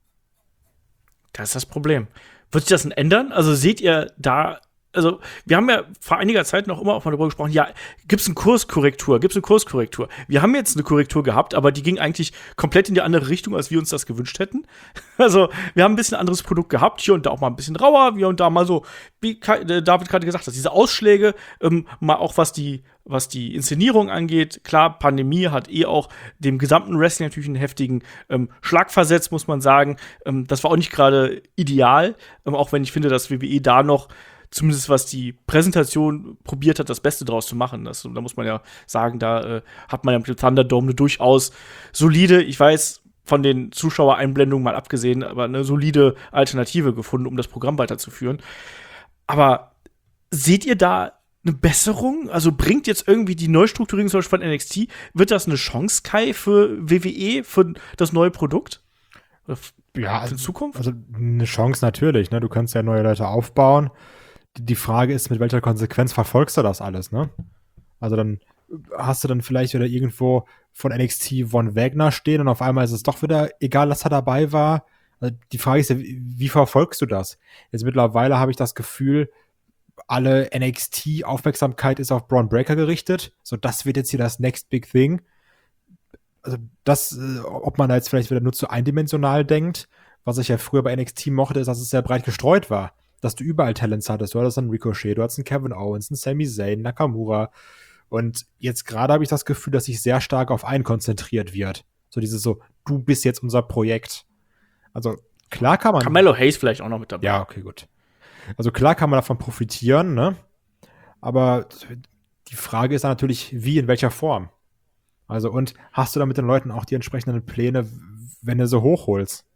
Das ist das Problem. Wird sich das denn ändern? Also seht ihr da, also wir haben ja vor einiger Zeit noch immer auch mal darüber gesprochen, ja, gibt's eine Kurskorrektur, gibt's eine Kurskorrektur? Wir haben jetzt eine Korrektur gehabt, aber die ging eigentlich komplett in die andere Richtung, als wir uns das gewünscht hätten. Also wir haben ein bisschen anderes Produkt gehabt, hier und da auch mal ein bisschen rauer, hier und da mal so, wie David gerade gesagt hat, diese Ausschläge, ähm, mal auch was die was die Inszenierung angeht. Klar, Pandemie hat eh auch dem gesamten Wrestling natürlich einen heftigen ähm, Schlag versetzt, muss man sagen. Ähm, das war auch nicht gerade ideal, ähm, auch wenn ich finde, dass W W E da noch zumindest was die Präsentation probiert hat, das Beste draus zu machen. Das, da muss man ja sagen, da äh, hat man ja mit dem Thunderdome eine durchaus solide, ich weiß, von den Zuschauereinblendungen mal abgesehen, aber eine solide Alternative gefunden, um das Programm weiterzuführen. Aber seht ihr da eine Besserung? Also bringt jetzt irgendwie die Neustrukturierung zum Beispiel von N X T, wird das eine Chance, Kai, für W W E, für das neue Produkt? Oder f- Ja, für die Zukunft? Also eine Chance natürlich, ne? Du kannst ja neue Leute aufbauen. Die, die Frage ist, mit welcher Konsequenz verfolgst du das alles, ne? Also dann hast du dann vielleicht wieder irgendwo von N X T Von Wagner stehen und auf einmal ist es doch wieder egal, dass er dabei war. Also die Frage ist ja, wie, wie verfolgst du das? Jetzt mittlerweile habe ich das Gefühl, alle N X T-Aufmerksamkeit ist auf Braun Breaker gerichtet. So, das wird jetzt hier das Next Big Thing. Also das, äh, ob man da jetzt vielleicht wieder nur zu eindimensional denkt, was ich ja früher bei N X T mochte, ist, dass es sehr breit gestreut war. Dass du überall Talents hattest. Du hattest einen Ricochet, du hattest einen Kevin Owens, einen Sami Zayn, Nakamura. Und jetzt gerade habe ich das Gefühl, dass sich sehr stark auf einen konzentriert wird. So dieses so, du bist jetzt unser Projekt. Also klar kann man... Carmelo Hayes vielleicht auch noch mit dabei. Ja, okay, gut. Also klar kann man davon profitieren, ne? Aber die Frage ist dann natürlich, wie, in welcher Form? Also, und hast du da mit den Leuten auch die entsprechenden Pläne, wenn du so hochholst?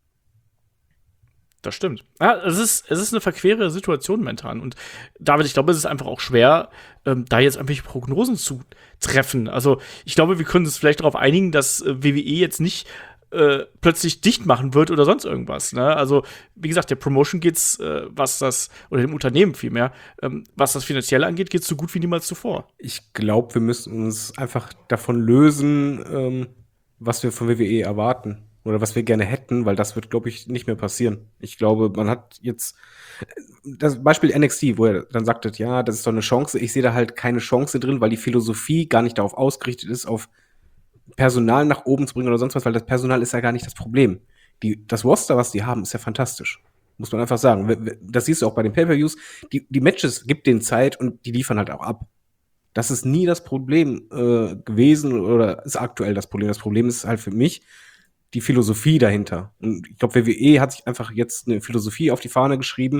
Das stimmt. Ja, es ist, es ist eine verquere Situation momentan. Und David, ich glaube, es ist einfach auch schwer, ähm, da jetzt irgendwelche Prognosen zu treffen. Also, ich glaube, wir können uns vielleicht darauf einigen, dass äh, W W E jetzt nicht äh, plötzlich dicht machen wird oder sonst irgendwas. Ne? Also, wie gesagt, der Promotion geht's, äh, was das, oder dem Unternehmen vielmehr, ähm, was das Finanzielle angeht, geht's so gut wie niemals zuvor. Ich glaube, wir müssen uns einfach davon lösen, ähm, was wir von W W E erwarten. Oder was wir gerne hätten, weil das wird, glaube ich, nicht mehr passieren. Ich glaube, man hat jetzt das Beispiel N X T, wo er dann sagte, ja, das ist doch eine Chance. Ich sehe da halt keine Chance drin, weil die Philosophie gar nicht darauf ausgerichtet ist, auf Personal nach oben zu bringen oder sonst was, weil das Personal ist ja gar nicht das Problem. Die, das Roster, was die haben, ist ja fantastisch. Muss man einfach sagen. Das siehst du auch bei den Pay-Per-Views. Die, die Matches gibt denen Zeit und die liefern halt auch ab. Das ist nie das Problem äh, gewesen oder ist aktuell das Problem. Das Problem ist halt für mich die Philosophie dahinter. Und ich glaube, W W E hat sich einfach jetzt eine Philosophie auf die Fahne geschrieben,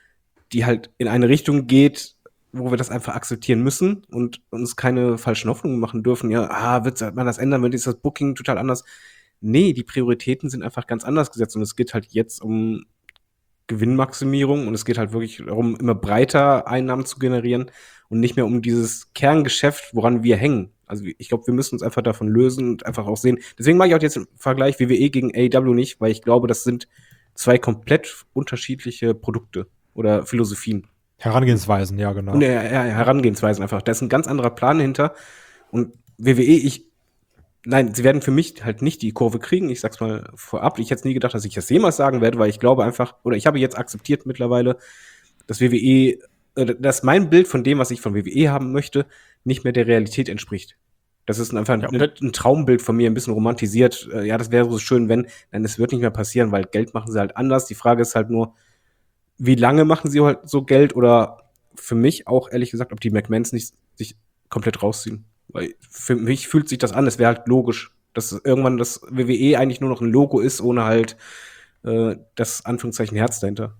die halt in eine Richtung geht, wo wir das einfach akzeptieren müssen und uns keine falschen Hoffnungen machen dürfen. Ja, ah, wird man das ändern, wird das Booking total anders? Nee, die Prioritäten sind einfach ganz anders gesetzt und es geht halt jetzt um Gewinnmaximierung und es geht halt wirklich darum, immer breiter Einnahmen zu generieren und nicht mehr um dieses Kerngeschäft, woran wir hängen. Also ich glaube, wir müssen uns einfach davon lösen und einfach auch sehen. Deswegen mache ich auch jetzt den Vergleich W W E gegen A E W nicht, weil ich glaube, das sind zwei komplett unterschiedliche Produkte oder Philosophien. Herangehensweisen, ja, genau. Und ja, ja, Herangehensweisen einfach. Da ist ein ganz anderer Plan hinter. Und W W E, ich, nein, sie werden für mich halt nicht die Kurve kriegen. Ich sag's mal vorab. Ich hätte nie gedacht, dass ich das jemals sagen werde, weil ich glaube einfach, oder ich habe jetzt akzeptiert mittlerweile, dass W W E, äh, dass mein Bild von dem, was ich von W W E haben möchte, nicht mehr der Realität entspricht. Das ist einfach ein, Ja, ein, ein Traumbild von mir, ein bisschen romantisiert. Äh, ja, das wäre so schön, wenn, nein, es wird nicht mehr passieren, weil Geld machen sie halt anders. Die Frage ist halt nur, wie lange machen sie halt so Geld oder für mich auch ehrlich gesagt, ob die McMahons nicht sich komplett rausziehen. Weil für mich fühlt sich das an, es wäre halt logisch, dass irgendwann das W W E eigentlich nur noch ein Logo ist, ohne halt äh, das Anführungszeichen Herz dahinter.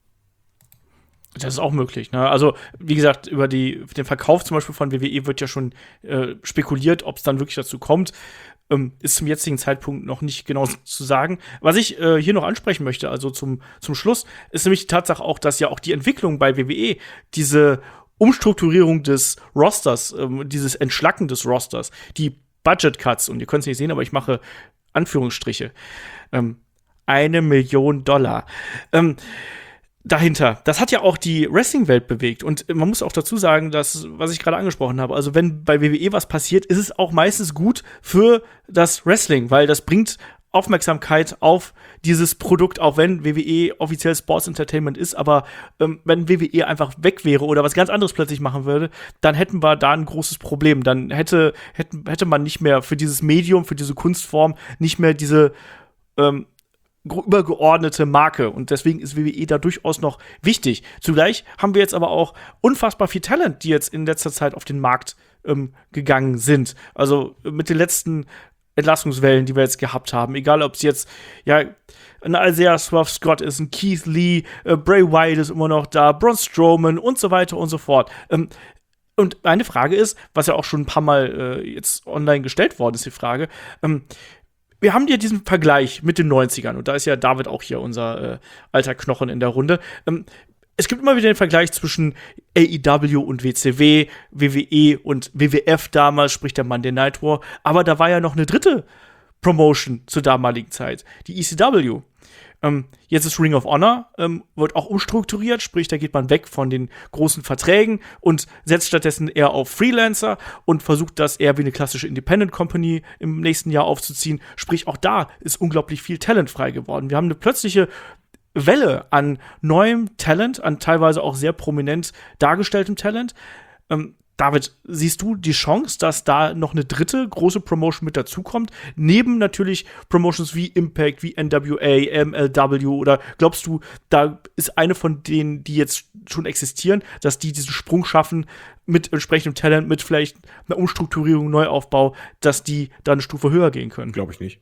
Das ist auch möglich. Ne? Also, wie gesagt, über die, den Verkauf zum Beispiel von W W E wird ja schon äh, spekuliert, ob es dann wirklich dazu kommt. Ähm, ist zum jetzigen Zeitpunkt noch nicht genau zu sagen. Was ich äh, hier noch ansprechen möchte, also zum, zum Schluss, ist nämlich die Tatsache auch, dass ja auch die Entwicklung bei W W E, diese Umstrukturierung des Rosters, ähm, dieses Entschlacken des Rosters, die Budget Cuts, und ihr könnt es nicht sehen, aber ich mache Anführungsstriche, ähm, eine Million Dollar. Ähm, dahinter. Das hat ja auch die Wrestling-Welt bewegt. Und man muss auch dazu sagen, dass, was ich gerade angesprochen habe, also wenn bei W W E was passiert, ist es auch meistens gut für das Wrestling, weil das bringt Aufmerksamkeit auf dieses Produkt, auch wenn W W E offiziell Sports Entertainment ist, aber ähm, wenn W W E einfach weg wäre oder was ganz anderes plötzlich machen würde, dann hätten wir da ein großes Problem. Dann hätte, hätte, hätte man nicht mehr für dieses Medium, für diese Kunstform nicht mehr diese ähm, übergeordnete Marke, und deswegen ist W W E da durchaus noch wichtig. Zugleich haben wir jetzt aber auch unfassbar viel Talent, die jetzt in letzter Zeit auf den Markt ähm, gegangen sind. Also mit den letzten Entlassungswellen, die wir jetzt gehabt haben, egal ob es jetzt ja ein Isaiah Swerve Scott ist, ein Keith Lee, äh, Bray Wyatt ist immer noch da, Braun Strowman und so weiter und so fort. Ähm, und eine Frage ist, was ja auch schon ein paar Mal äh, jetzt online gestellt worden ist, die Frage, ähm, wir haben ja diesen Vergleich mit den neunzigern, und da ist ja David auch hier unser äh, alter Knochen in der Runde. Ähm, es gibt immer wieder den Vergleich zwischen A E W und W C W, W W E und W W F damals, sprich der Monday Night War. Aber da war ja noch eine dritte Promotion zur damaligen Zeit, die E C W. Ähm, jetzt ist Ring of Honor, ähm, wird auch umstrukturiert, sprich, da geht man weg von den großen Verträgen und setzt stattdessen eher auf Freelancer und versucht das eher wie eine klassische Independent Company im nächsten Jahr aufzuziehen. Sprich, auch da ist unglaublich viel Talent frei geworden. Wir haben eine plötzliche Welle an neuem Talent, an teilweise auch sehr prominent dargestelltem Talent. Ähm, David, siehst du die Chance, dass da noch eine dritte große Promotion mit dazukommt? Neben natürlich Promotions wie Impact, wie N W A, M L W, oder glaubst du, da ist eine von denen, die jetzt schon existieren, dass die diesen Sprung schaffen mit entsprechendem Talent, mit vielleicht einer Umstrukturierung, Neuaufbau, dass die da eine Stufe höher gehen können? Glaube ich nicht.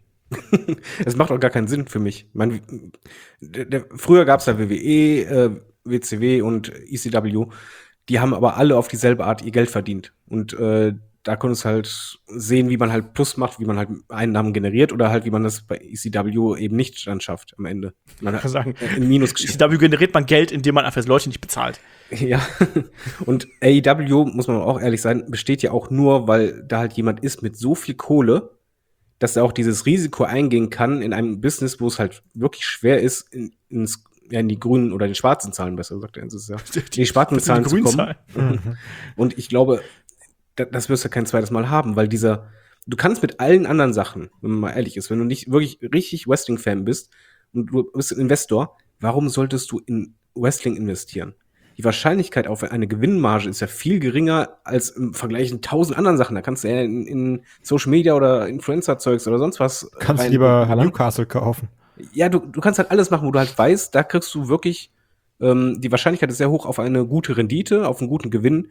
Es macht auch gar keinen Sinn für mich. Man, der, der, früher gab es ja W W E, äh, W C W und E C W. Die haben aber alle auf dieselbe Art ihr Geld verdient. Und äh, da konntest du halt sehen, wie man halt Plus macht, wie man halt Einnahmen generiert oder halt, wie man das bei E C W eben nicht dann schafft am Ende. Man kann sagen, in Minus E C W generiert man Geld, indem man einfach Leute nicht bezahlt. Ja, und A E W, muss man auch ehrlich sein, besteht ja auch nur, weil da halt jemand ist mit so viel Kohle, dass er auch dieses Risiko eingehen kann in einem Business, wo es halt wirklich schwer ist, in, ins, ja, in die grünen oder die schwarzen Zahlen, besser sagt er, ist es ja, in die schwarzen die Zahlen zu kommen. Zahlen. Mhm. Und ich glaube, da, das wirst du kein zweites Mal haben, weil dieser, du kannst mit allen anderen Sachen, wenn man mal ehrlich ist, wenn du nicht wirklich richtig Wrestling-Fan bist und du bist ein Investor, warum solltest du in Wrestling investieren? Die Wahrscheinlichkeit auf eine Gewinnmarge ist ja viel geringer als im Vergleich in tausend anderen Sachen. Da kannst du ja in, in Social Media oder Influencer-Zeugs oder sonst was Kannst rein- lieber ballern. Newcastle kaufen. Ja, du, du kannst halt alles machen, wo du halt weißt, da kriegst du wirklich, ähm, die Wahrscheinlichkeit ist sehr hoch auf eine gute Rendite, auf einen guten Gewinn.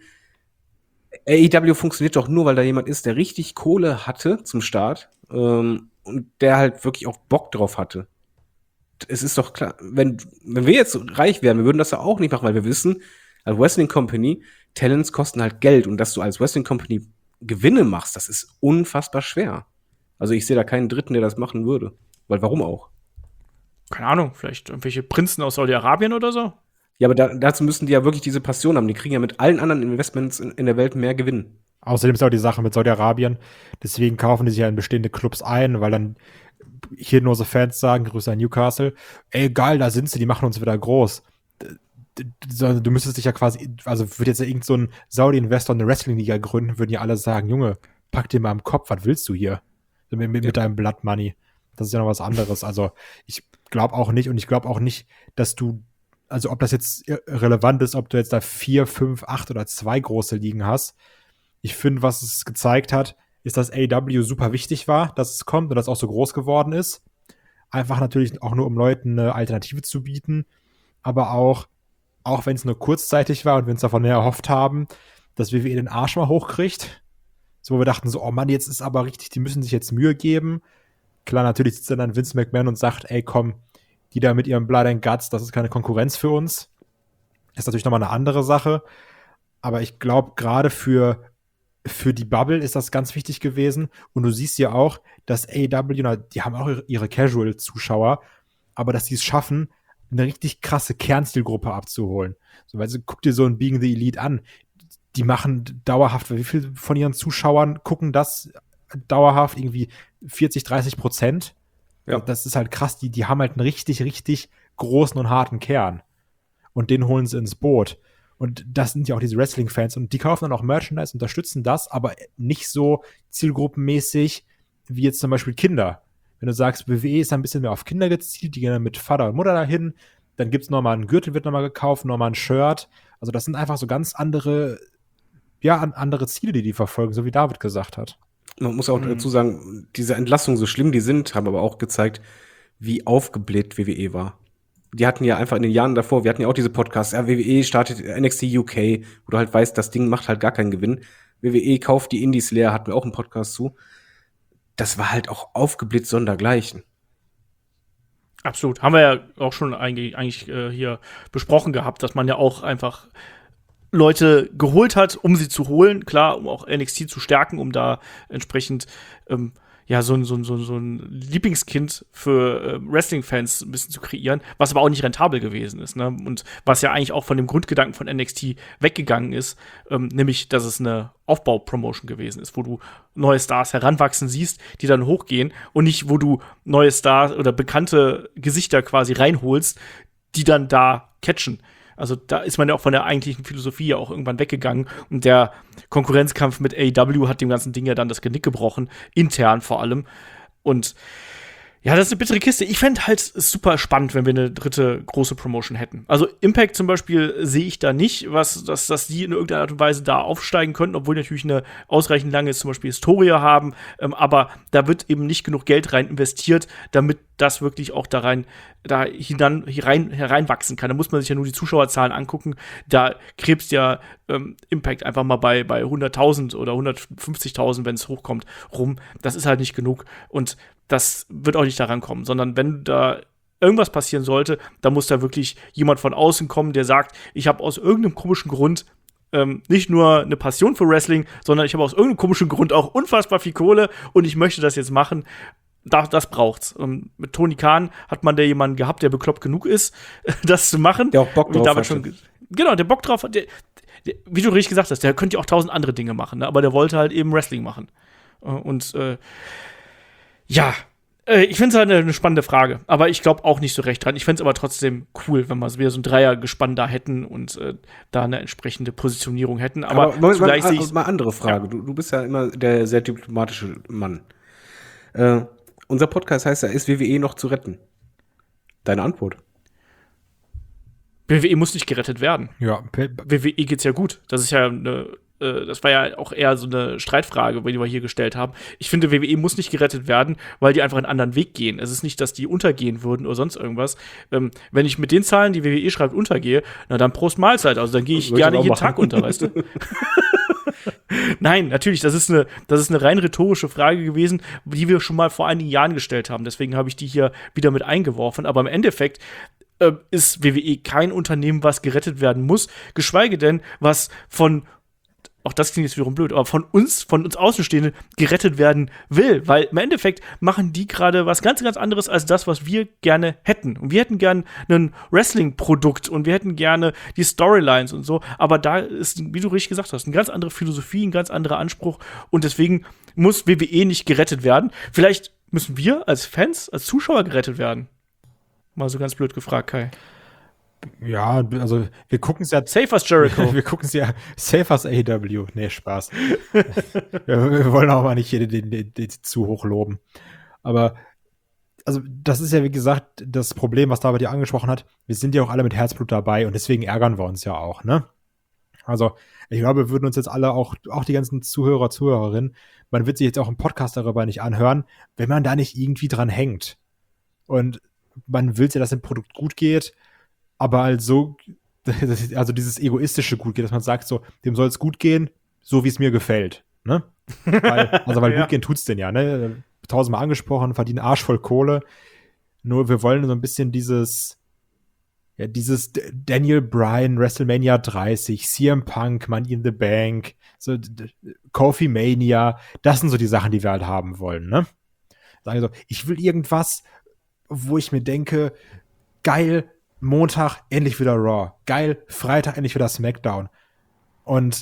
A E W funktioniert doch nur, weil da jemand ist, der richtig Kohle hatte zum Start ähm, und der halt wirklich auch Bock drauf hatte. Es ist doch klar, wenn, wenn wir jetzt reich wären, wir würden das ja auch nicht machen, weil wir wissen, als Wrestling Company, Talents kosten halt Geld und dass du als Wrestling Company Gewinne machst, das ist unfassbar schwer. Also ich sehe da keinen Dritten, der das machen würde. Weil warum auch? Keine Ahnung, vielleicht irgendwelche Prinzen aus Saudi-Arabien oder so? Ja, aber da, dazu müssen die ja wirklich diese Passion haben. Die kriegen ja mit allen anderen Investments in, in der Welt mehr Gewinn. Außerdem ist auch die Sache mit Saudi-Arabien. Deswegen kaufen die sich ja in bestehende Clubs ein, weil dann hier nur so Fans sagen, Grüße an Newcastle, ey, geil, da sind sie, die machen uns wieder groß. D- d- Du müsstest dich ja quasi, also würde jetzt ja irgend so ein Saudi-Investor eine Wrestling-Liga gründen, würden ja alle sagen, Junge, pack dir mal im Kopf, was willst du hier? Mit, mit, mit deinem Blood Money. Das ist ja noch was anderes. Also ich glaube auch nicht und ich glaube auch nicht, dass du, also ob das jetzt relevant ist, ob du jetzt da vier, fünf, acht oder zwei große Ligen hast. Ich finde, was es gezeigt hat, ist, dass A E W super wichtig war, dass es kommt und dass es auch so groß geworden ist. Einfach natürlich auch nur, um Leuten eine Alternative zu bieten, aber auch, auch wenn es nur kurzzeitig war und wir uns davon mehr erhofft haben, dass W W E den Arsch mal hochkriegt. So, wo wir dachten so, oh Mann, jetzt ist aber richtig, die müssen sich jetzt Mühe geben. Klar, natürlich sitzt dann Vince McMahon und sagt, ey, komm, die da mit ihrem Blood and Guts, das ist keine Konkurrenz für uns. Ist natürlich nochmal eine andere Sache. Aber ich glaube, gerade für Für die Bubble ist das ganz wichtig gewesen. Und du siehst ja auch, dass A E W, na, die haben auch ihre, ihre Casual-Zuschauer, aber dass sie es schaffen, eine richtig krasse Kernzielgruppe abzuholen. So, weil sie, guck dir so ein Being the Elite an. Die machen dauerhaft, wie viel von ihren Zuschauern gucken das dauerhaft? Irgendwie vierzig, dreißig Prozent. Ja. Das ist halt krass. Die, die haben halt einen richtig, richtig großen und harten Kern. Und den holen sie ins Boot. Und das sind ja auch diese Wrestling-Fans. Und die kaufen dann auch Merchandise, unterstützen das, aber nicht so zielgruppenmäßig wie jetzt zum Beispiel Kinder. Wenn du sagst, W W E ist ein bisschen mehr auf Kinder gezielt, die gehen dann mit Vater und Mutter dahin, dann gibt's nochmal einen Gürtel, wird nochmal gekauft, nochmal ein Shirt. Also das sind einfach so ganz andere, ja, an- andere Ziele, die die verfolgen, so wie David gesagt hat. Man muss auch dazu sagen, diese Entlassungen, so schlimm die sind, haben aber auch gezeigt, wie aufgebläht W W E war. Die hatten ja einfach in den Jahren davor, wir hatten ja auch diese Podcasts, ja, W W E startet N X T U K, wo du halt weißt, das Ding macht halt gar keinen Gewinn. W W E kauft die Indies leer, hatten wir auch einen Podcast zu. Das war halt auch aufgebläht sondergleichen. Absolut. Haben wir ja auch schon eigentlich, eigentlich äh, hier besprochen gehabt, dass man ja auch einfach Leute geholt hat, um sie zu holen. Klar, um auch N X T zu stärken, um da entsprechend ähm, ja, so ein, so ein, so ein, so ein Lieblingskind für äh, Wrestling-Fans ein bisschen zu kreieren, was aber auch nicht rentabel gewesen ist, ne? Und was ja eigentlich auch von dem Grundgedanken von N X T weggegangen ist, ähm, nämlich, dass es eine Aufbau-Promotion gewesen ist, wo du neue Stars heranwachsen siehst, die dann hochgehen und nicht, wo du neue Stars oder bekannte Gesichter quasi reinholst, die dann da catchen. Also da ist man ja auch von der eigentlichen Philosophie ja auch irgendwann weggegangen. Und der Konkurrenzkampf mit A E W hat dem ganzen Ding ja dann das Genick gebrochen, intern vor allem. Und ja, das ist eine bittere Kiste. Ich fände halt es super spannend, wenn wir eine dritte große Promotion hätten. Also Impact zum Beispiel sehe ich da nicht, was, dass, dass die in irgendeiner Art und Weise da aufsteigen könnten, obwohl die natürlich eine ausreichend lange zum Beispiel Historie haben. Ähm, aber da wird eben nicht genug Geld rein investiert, damit das wirklich auch da rein, da hinan, herein, hereinwachsen kann. Da muss man sich ja nur die Zuschauerzahlen angucken. Da krebst ja ähm, Impact einfach mal bei, bei hunderttausend oder hundertfünfzigtausend, wenn es hochkommt, rum. Das ist halt nicht genug. Und das wird auch nicht daran kommen, sondern wenn da irgendwas passieren sollte, dann muss da wirklich jemand von außen kommen, der sagt, ich habe aus irgendeinem komischen Grund ähm, nicht nur eine Passion für Wrestling, sondern ich habe aus irgendeinem komischen Grund auch unfassbar viel Kohle und ich möchte das jetzt machen. Das, das braucht's. Und mit Tony Khan hat man da jemanden gehabt, der bekloppt genug ist, das zu machen. Der auch Bock drauf hat. Schon, genau, der Bock drauf hat. Der, der, wie du richtig gesagt hast, der könnte ja auch tausend andere Dinge machen, ne? Aber der wollte halt eben Wrestling machen. Und äh, Ja, äh, ich finde es halt eine, eine spannende Frage. Aber ich glaube auch nicht so recht dran. Ich fände es aber trotzdem cool, wenn wir wieder so ein Dreiergespann da hätten und äh, da eine entsprechende Positionierung hätten. Aber, Aber Moment, zugleich mal, sehe ich mal andere Frage. Ja. Du, du bist ja immer der sehr diplomatische Mann. Äh, unser Podcast heißt ja, ist W W E noch zu retten? Deine Antwort? W W E muss nicht gerettet werden. Ja, W W E geht's ja gut. Das ist ja eine, äh, das war ja auch eher so eine Streitfrage, die wir hier gestellt haben. Ich finde, W W E muss nicht gerettet werden, weil die einfach einen anderen Weg gehen. Es ist nicht, dass die untergehen würden oder sonst irgendwas. Ähm, wenn ich mit den Zahlen, die W W E schreibt, untergehe, na dann Prost Mahlzeit. Also dann gehe ich Würde ich gerne auch jeden machen. Tag unter, weißt du? Nein, natürlich, das ist eine, das ist eine rein rhetorische Frage gewesen, die wir schon mal vor einigen Jahren gestellt haben. Deswegen habe ich die hier wieder mit eingeworfen. Aber im Endeffekt äh, ist W W E kein Unternehmen, was gerettet werden muss, geschweige denn, was von auch das klingt jetzt wiederum blöd, aber von uns, von uns Außenstehenden gerettet werden will. Weil im Endeffekt machen die gerade was ganz, ganz anderes als das, was wir gerne hätten. Und wir hätten gern ein Wrestling-Produkt und wir hätten gerne die Storylines und so. Aber da ist, wie du richtig gesagt hast, eine ganz andere Philosophie, ein ganz anderer Anspruch. Und deswegen muss W W E nicht gerettet werden. Vielleicht müssen wir als Fans, als Zuschauer gerettet werden. Mal so ganz blöd gefragt, Kai. Ja, also wir gucken es ja Safe as Jericho. Wir gucken es ja safe as A E W. Nee, Spaß. wir, wir wollen auch mal nicht hier den, den, den zu hoch loben. Aber also das ist ja, wie gesagt, das Problem, was David ja angesprochen hat. Wir sind ja auch alle mit Herzblut dabei und deswegen ärgern wir uns ja auch, ne? Also ich glaube, wir würden uns jetzt alle, auch, auch die ganzen Zuhörer, Zuhörerinnen, man wird sich jetzt auch im Podcast darüber nicht anhören, wenn man da nicht irgendwie dran hängt. Und man will ja, dass dem Produkt gut geht, aber halt so, also dieses egoistische gut geht, dass man sagt so, dem soll es gut gehen, so wie es mir gefällt, ne? Weil, also weil Ja. gut gehen tut's denn ja, ne? Tausendmal angesprochen, verdienen Arsch voll Kohle. Nur wir wollen so ein bisschen dieses, ja, dieses D- Daniel Bryan, WrestleMania dreißig, C M Punk, Money in the Bank, so d- d- Kofi Mania, das sind so die Sachen, die wir halt haben wollen, ne? Sagen so, ich will irgendwas, wo ich mir denke, geil, Montag endlich wieder Raw. Geil, Freitag endlich wieder SmackDown. Und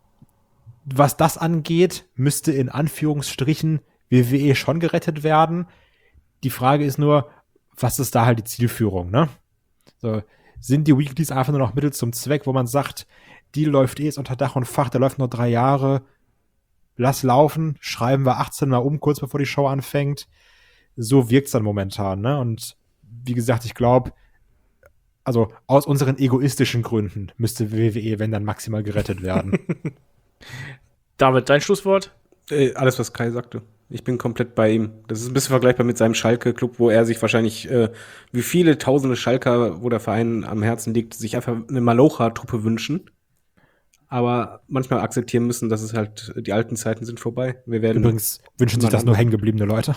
was das angeht, müsste in Anführungsstrichen W W E schon gerettet werden. Die Frage ist nur, was ist da halt die Zielführung, ne? So, sind die Weeklies einfach nur noch Mittel zum Zweck, wo man sagt, die läuft eh jetzt unter Dach und Fach, der läuft noch drei Jahre, lass laufen, schreiben wir achtzehn Mal um, kurz bevor die Show anfängt. So wirkt's dann momentan, ne? Und wie gesagt, ich glaube, also aus unseren egoistischen Gründen müsste W W E, wenn dann, maximal gerettet werden. David, dein Schlusswort? Äh, alles, was Kai sagte. Ich bin komplett bei ihm. Das ist ein bisschen vergleichbar mit seinem Schalke-Club, wo er sich wahrscheinlich, äh, wie viele tausende Schalker, wo der Verein am Herzen liegt, sich einfach eine Malocha-Truppe wünschen. Aber manchmal akzeptieren müssen, dass es halt, die alten Zeiten sind vorbei. Wir werden Übrigens wünschen sich das nur hängengebliebene Leute.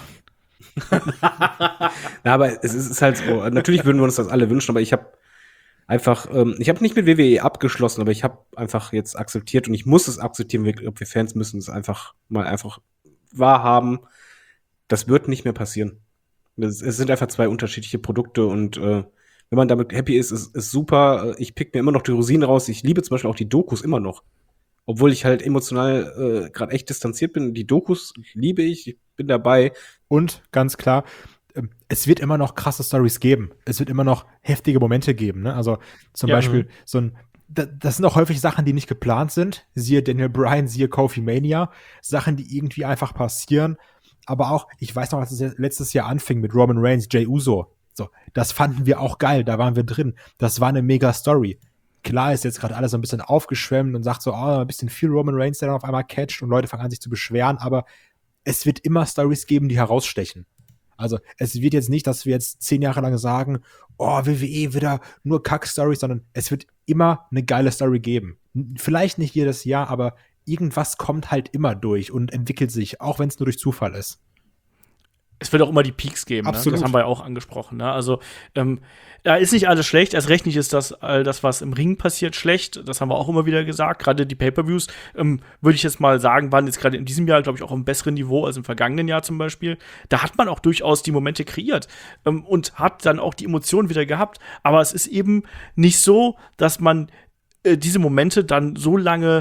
Na, aber es ist, es ist halt so. Natürlich würden wir uns das alle wünschen, aber ich habe einfach, ähm, ich habe nicht mit W W E abgeschlossen, aber ich habe einfach jetzt akzeptiert und ich muss es akzeptieren, wir, wir Fans müssen es einfach mal einfach wahrhaben. Das wird nicht mehr passieren. Es, es sind einfach zwei unterschiedliche Produkte und äh, wenn man damit happy ist, ist, ist super. Ich pick mir immer noch die Rosinen raus. Ich liebe zum Beispiel auch die Dokus immer noch. Obwohl ich halt emotional äh, gerade echt distanziert bin. Die Dokus liebe ich, ich bin dabei. Und ganz klar, ähm, es wird immer noch krasse Stories geben. Es wird immer noch heftige Momente geben. Ne? Also zum Ja. Beispiel so ein, da- das sind auch häufig Sachen, die nicht geplant sind. Siehe Daniel Bryan, siehe Kofi Mania. Sachen, die irgendwie einfach passieren. Aber auch, ich weiß noch, als es letztes Jahr anfing mit Roman Reigns, Jey Uso. So, das fanden wir auch geil, da waren wir drin. Das war eine mega Story. Klar ist jetzt gerade alles so ein bisschen aufgeschwemmt und sagt so, oh, ein bisschen viel Roman Reigns, der dann auf einmal catcht und Leute fangen an, sich zu beschweren, aber es wird immer Stories geben, die herausstechen. Also es wird jetzt nicht, dass wir jetzt zehn Jahre lang sagen, oh, W W E wieder nur Kack-Stories, sondern es wird immer eine geile Story geben. N- Vielleicht nicht jedes Jahr, aber irgendwas kommt halt immer durch und entwickelt sich, auch wenn es nur durch Zufall ist. Es wird auch immer die Peaks geben, ne? Absolut. Das haben wir ja auch angesprochen. Ne? Also, ähm, da ist nicht alles schlecht. Erst recht nicht ist das, all das, was im Ring passiert, schlecht. Das haben wir auch immer wieder gesagt. Gerade die Pay-Per-Views, ähm, würde ich jetzt mal sagen, waren jetzt gerade in diesem Jahr, glaube ich, auch auf einem besseren Niveau als im vergangenen Jahr zum Beispiel. Da hat man auch durchaus die Momente kreiert ähm, und hat dann auch die Emotionen wieder gehabt. Aber es ist eben nicht so, dass man äh, diese Momente dann so lange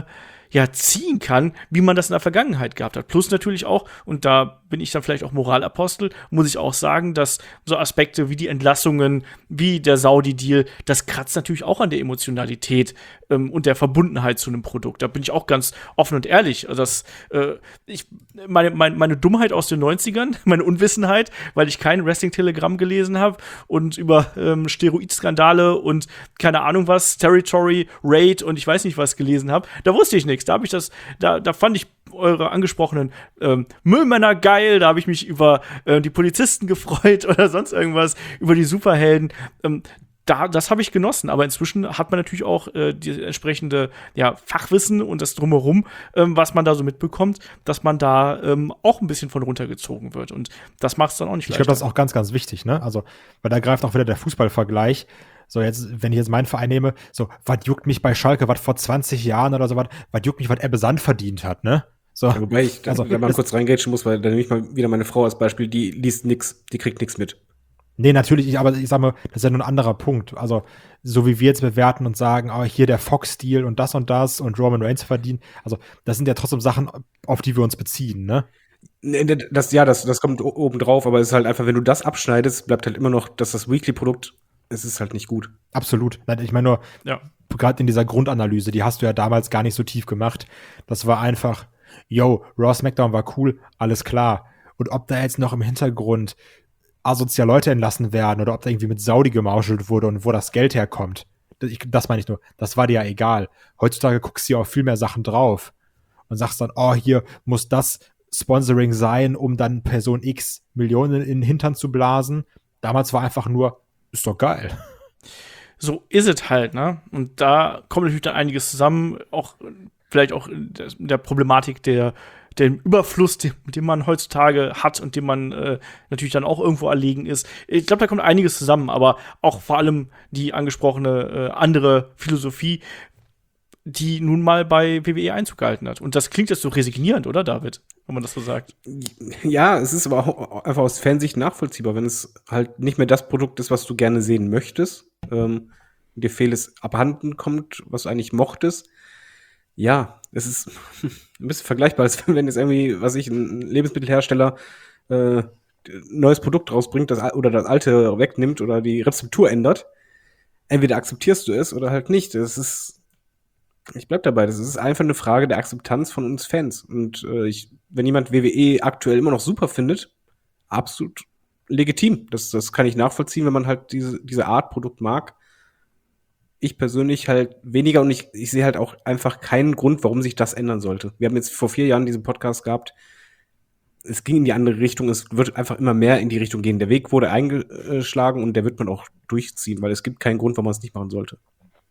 ja, ziehen kann, wie man das in der Vergangenheit gehabt hat. Plus natürlich auch, und da bin ich dann vielleicht auch Moralapostel, muss ich auch sagen, dass so Aspekte wie die Entlassungen, wie der Saudi-Deal, das kratzt natürlich auch an der Emotionalität ähm, und der Verbundenheit zu einem Produkt. Da bin ich auch ganz offen und ehrlich. Also das, äh, ich, meine, meine, meine Dummheit aus den neunzigern, meine Unwissenheit, weil ich kein Wrestling-Telegramm gelesen habe und über ähm, Steroidskandale und keine Ahnung was, Territory, Raid und ich weiß nicht was gelesen habe, da wusste ich nichts. Da habe ich das, da, da fand ich eure angesprochenen ähm, Müllmänner geil, da habe ich mich über äh, die Polizisten gefreut oder sonst irgendwas, über die Superhelden. Ähm, da, das habe ich genossen, aber inzwischen hat man natürlich auch äh, die entsprechende ja, Fachwissen und das Drumherum, ähm, was man da so mitbekommt, dass man da ähm, auch ein bisschen von runtergezogen wird und das macht es dann auch nicht Ich leichter. glaube, das ist auch ganz, ganz wichtig, ne? Also, weil da greift auch wieder der Fußballvergleich. So, jetzt, wenn ich jetzt meinen Verein nehme, so, was juckt mich bei Schalke, was vor zwanzig Jahren oder so, was was juckt mich, was Ebbe Sand verdient hat, ne? So. Ja, wobei ich da, Also, da mal das- kurz reingrätschen muss, weil da nehme ich mal wieder meine Frau als Beispiel, die liest nix, die kriegt nix mit. Nee, natürlich, ich, aber ich sag mal, das ist ja nur ein anderer Punkt. Also, so wie wir jetzt bewerten und sagen, oh, hier der Fox-Deal und das und das und Roman Reigns verdienen, also, das sind ja trotzdem Sachen, auf die wir uns beziehen, ne? Nee, Das, ja, das, das kommt o- oben drauf, aber es ist halt einfach, wenn du das abschneidest, bleibt halt immer noch, dass das Weekly-Produkt, es ist halt nicht gut. Absolut. Nein, ich meine nur, Ja. gerade in dieser Grundanalyse, die hast du ja damals gar nicht so tief gemacht. Das war einfach, yo, Raw SmackDown war cool, alles klar. Und ob da jetzt noch im Hintergrund asozial Leute entlassen werden oder ob da irgendwie mit Saudi gemauschelt wurde und wo das Geld herkommt, das, ich, das meine ich nur, das war dir ja egal. Heutzutage guckst du ja auf viel mehr Sachen drauf und sagst dann, oh, hier muss das Sponsoring sein, um dann Person X Millionen in den Hintern zu blasen. Damals war einfach nur, ist doch geil. So ist es halt, ne? Und da kommt natürlich dann einiges zusammen, auch vielleicht auch in der, in der Problematik der dem Überfluss, den, den man heutzutage hat und dem man äh, natürlich dann auch irgendwo erlegen ist. Ich glaube, da kommt einiges zusammen, aber auch vor allem die angesprochene äh, andere Philosophie, die nun mal bei W W E Einzug gehalten hat. Und das klingt jetzt so resignierend, oder, David? Wenn man das so sagt. Ja, es ist aber auch einfach aus Fansicht nachvollziehbar, wenn es halt nicht mehr das Produkt ist, was du gerne sehen möchtest, ähm, dir vieles abhanden kommt, was du eigentlich mochtest. Ja, es ist ein bisschen vergleichbar, als wenn jetzt irgendwie, was ich, ein Lebensmittelhersteller äh, ein neues Produkt rausbringt, das, oder das alte wegnimmt oder die Rezeptur ändert. Entweder akzeptierst du es oder halt nicht. Das ist, ich bleib dabei, das ist einfach eine Frage der Akzeptanz von uns Fans. Und äh, ich, wenn jemand W W E aktuell immer noch super findet, absolut legitim. Das, das kann ich nachvollziehen, wenn man halt diese, diese Art Produkt mag. Ich persönlich halt weniger und ich, ich sehe halt auch einfach keinen Grund, warum sich das ändern sollte. Wir haben jetzt vor vier Jahren diesen Podcast gehabt. Es ging in die andere Richtung. Es wird einfach immer mehr in die Richtung gehen. Der Weg wurde eingeschlagen und der wird man auch durchziehen, weil es gibt keinen Grund, warum man es nicht machen sollte.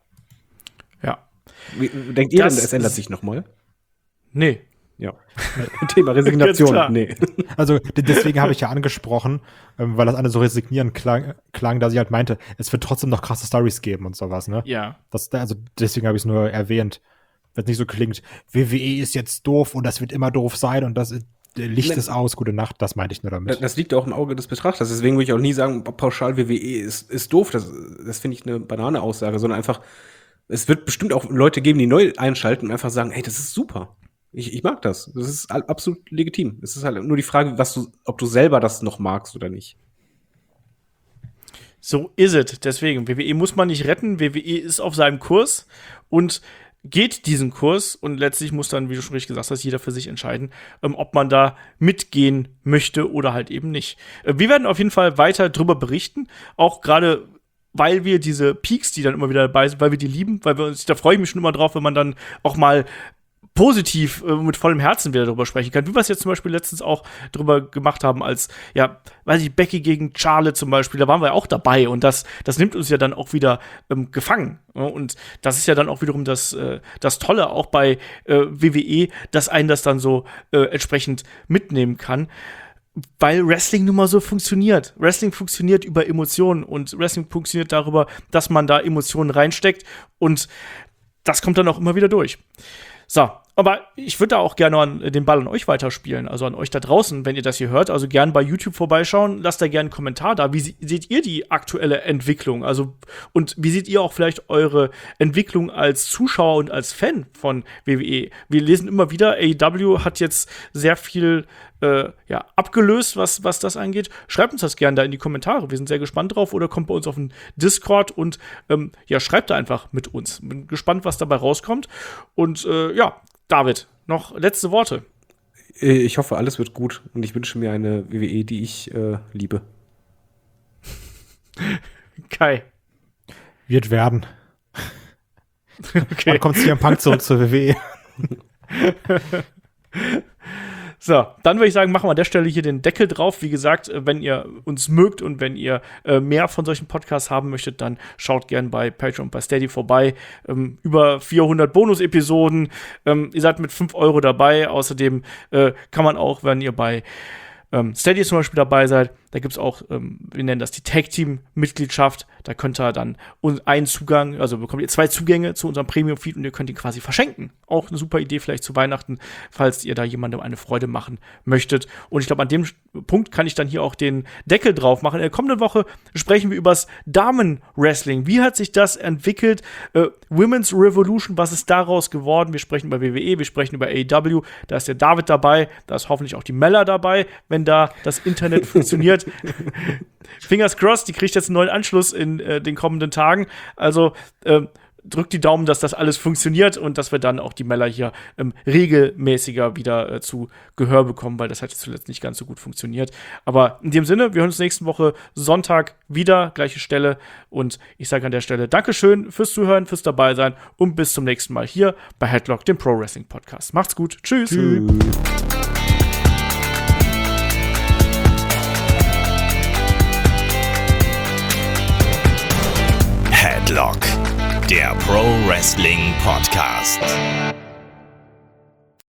Ja. Wie, denkt ihr Das denn, es ändert ist- sich nochmal? Nee. Ja. Thema Resignation. Ganz klar. Nee. Also d- deswegen habe ich ja angesprochen, ähm, weil das eine so resignierend klang, klang, dass ich halt meinte, es wird trotzdem noch krasse Stories geben und sowas, ne? Ja. Das, also deswegen habe ich es nur erwähnt, wenn es nicht so klingt, W W E ist jetzt doof und das wird immer doof sein und das äh, Licht Nein. ist aus, gute Nacht, das meinte ich nur damit. Das liegt auch im Auge des Betrachters. Deswegen würde ich auch nie sagen, pauschal W W E ist, ist doof. Das, das finde ich eine Banane-Aussage, sondern einfach, es wird bestimmt auch Leute geben, die neu einschalten und einfach sagen, hey, das ist super. Ich, ich mag das. Das ist all- absolut legitim. Es ist halt nur die Frage, was du, ob du selber das noch magst oder nicht. So ist es. Deswegen, W W E muss man nicht retten. W W E ist auf seinem Kurs und geht diesen Kurs. Und letztlich muss dann, wie du schon richtig gesagt hast, jeder für sich entscheiden, ähm, ob man da mitgehen möchte oder halt eben nicht. Äh, wir werden auf jeden Fall weiter drüber berichten. Auch gerade, weil wir diese Peaks, die dann immer wieder dabei sind, weil wir die lieben, weil wir uns, da freue ich mich schon immer drauf, wenn man dann auch mal positiv äh, mit vollem Herzen wieder darüber sprechen kann, wie wir es jetzt zum Beispiel letztens auch drüber gemacht haben, als, ja, weiß ich, Becky gegen Charlotte zum Beispiel, da waren wir auch dabei und das, das nimmt uns ja dann auch wieder ähm, gefangen. Ja? Und das ist ja dann auch wiederum das, äh, das Tolle auch bei äh, W W E, dass einen das dann so äh, entsprechend mitnehmen kann. Weil Wrestling nun mal so funktioniert. Wrestling funktioniert über Emotionen und Wrestling funktioniert darüber, dass man da Emotionen reinsteckt und das kommt dann auch immer wieder durch. So, Aber ich würde da auch gerne an, den Ball an euch weiterspielen, also an euch da draußen, wenn ihr das hier hört. Also gern bei YouTube vorbeischauen, lasst da gerne einen Kommentar da. Wie sie, seht ihr die aktuelle Entwicklung? Also, und wie seht ihr auch vielleicht eure Entwicklung als Zuschauer und als Fan von W W E? Wir lesen immer wieder, A E W hat jetzt sehr viel äh, ja, abgelöst, was, was das angeht. Schreibt uns das gerne da in die Kommentare. Wir sind sehr gespannt drauf. Oder kommt bei uns auf den Discord und ähm, ja, schreibt da einfach mit uns. Bin gespannt, was dabei rauskommt. Und äh, ja, David, noch letzte Worte. Ich hoffe, alles wird gut und ich wünsche mir eine W W E, die ich äh, liebe. Kai. Wird werden. Okay. Dann kommt C M Punk zurück zur W W E. So, dann würde ich sagen, machen wir an der Stelle hier den Deckel drauf. Wie gesagt, wenn ihr uns mögt und wenn ihr äh, mehr von solchen Podcasts haben möchtet, dann schaut gern bei Patreon und bei Steady vorbei. Ähm, über vierhundert Bonus-Episoden. Ähm, ihr seid mit fünf Euro dabei. Außerdem äh, kann man auch, wenn ihr bei ähm, Steady zum Beispiel dabei seid, da gibt es auch, ähm, wir nennen das die Tag-Team-Mitgliedschaft. Da könnt ihr dann einen Zugang, also bekommt ihr zwei Zugänge zu unserem Premium-Feed und ihr könnt ihn quasi verschenken. Auch eine super Idee vielleicht zu Weihnachten, falls ihr da jemandem eine Freude machen möchtet. Und ich glaube, an dem Punkt kann ich dann hier auch den Deckel drauf machen. In der kommenden Woche sprechen wir über das Damen-Wrestling. Wie hat sich das entwickelt? Äh, Women's Revolution, was ist daraus geworden? Wir sprechen über W W E, wir sprechen über A E W. Da ist der David dabei, da ist hoffentlich auch die Mella dabei, wenn da das Internet funktioniert. Fingers crossed, die kriegt jetzt einen neuen Anschluss in äh, den kommenden Tagen. Also äh, drückt die Daumen, dass das alles funktioniert und dass wir dann auch die Mella hier ähm, regelmäßiger wieder äh, zu Gehör bekommen, weil das hat jetzt zuletzt nicht ganz so gut funktioniert. Aber in dem Sinne, wir hören uns nächste Woche Sonntag wieder, gleiche Stelle. Und ich sage an der Stelle Dankeschön fürs Zuhören, fürs Dabeisein und bis zum nächsten Mal hier bei Headlock, dem Pro Wrestling Podcast. Macht's gut. Tschüss. Tschüss. Headlock, der Pro Wrestling Podcast.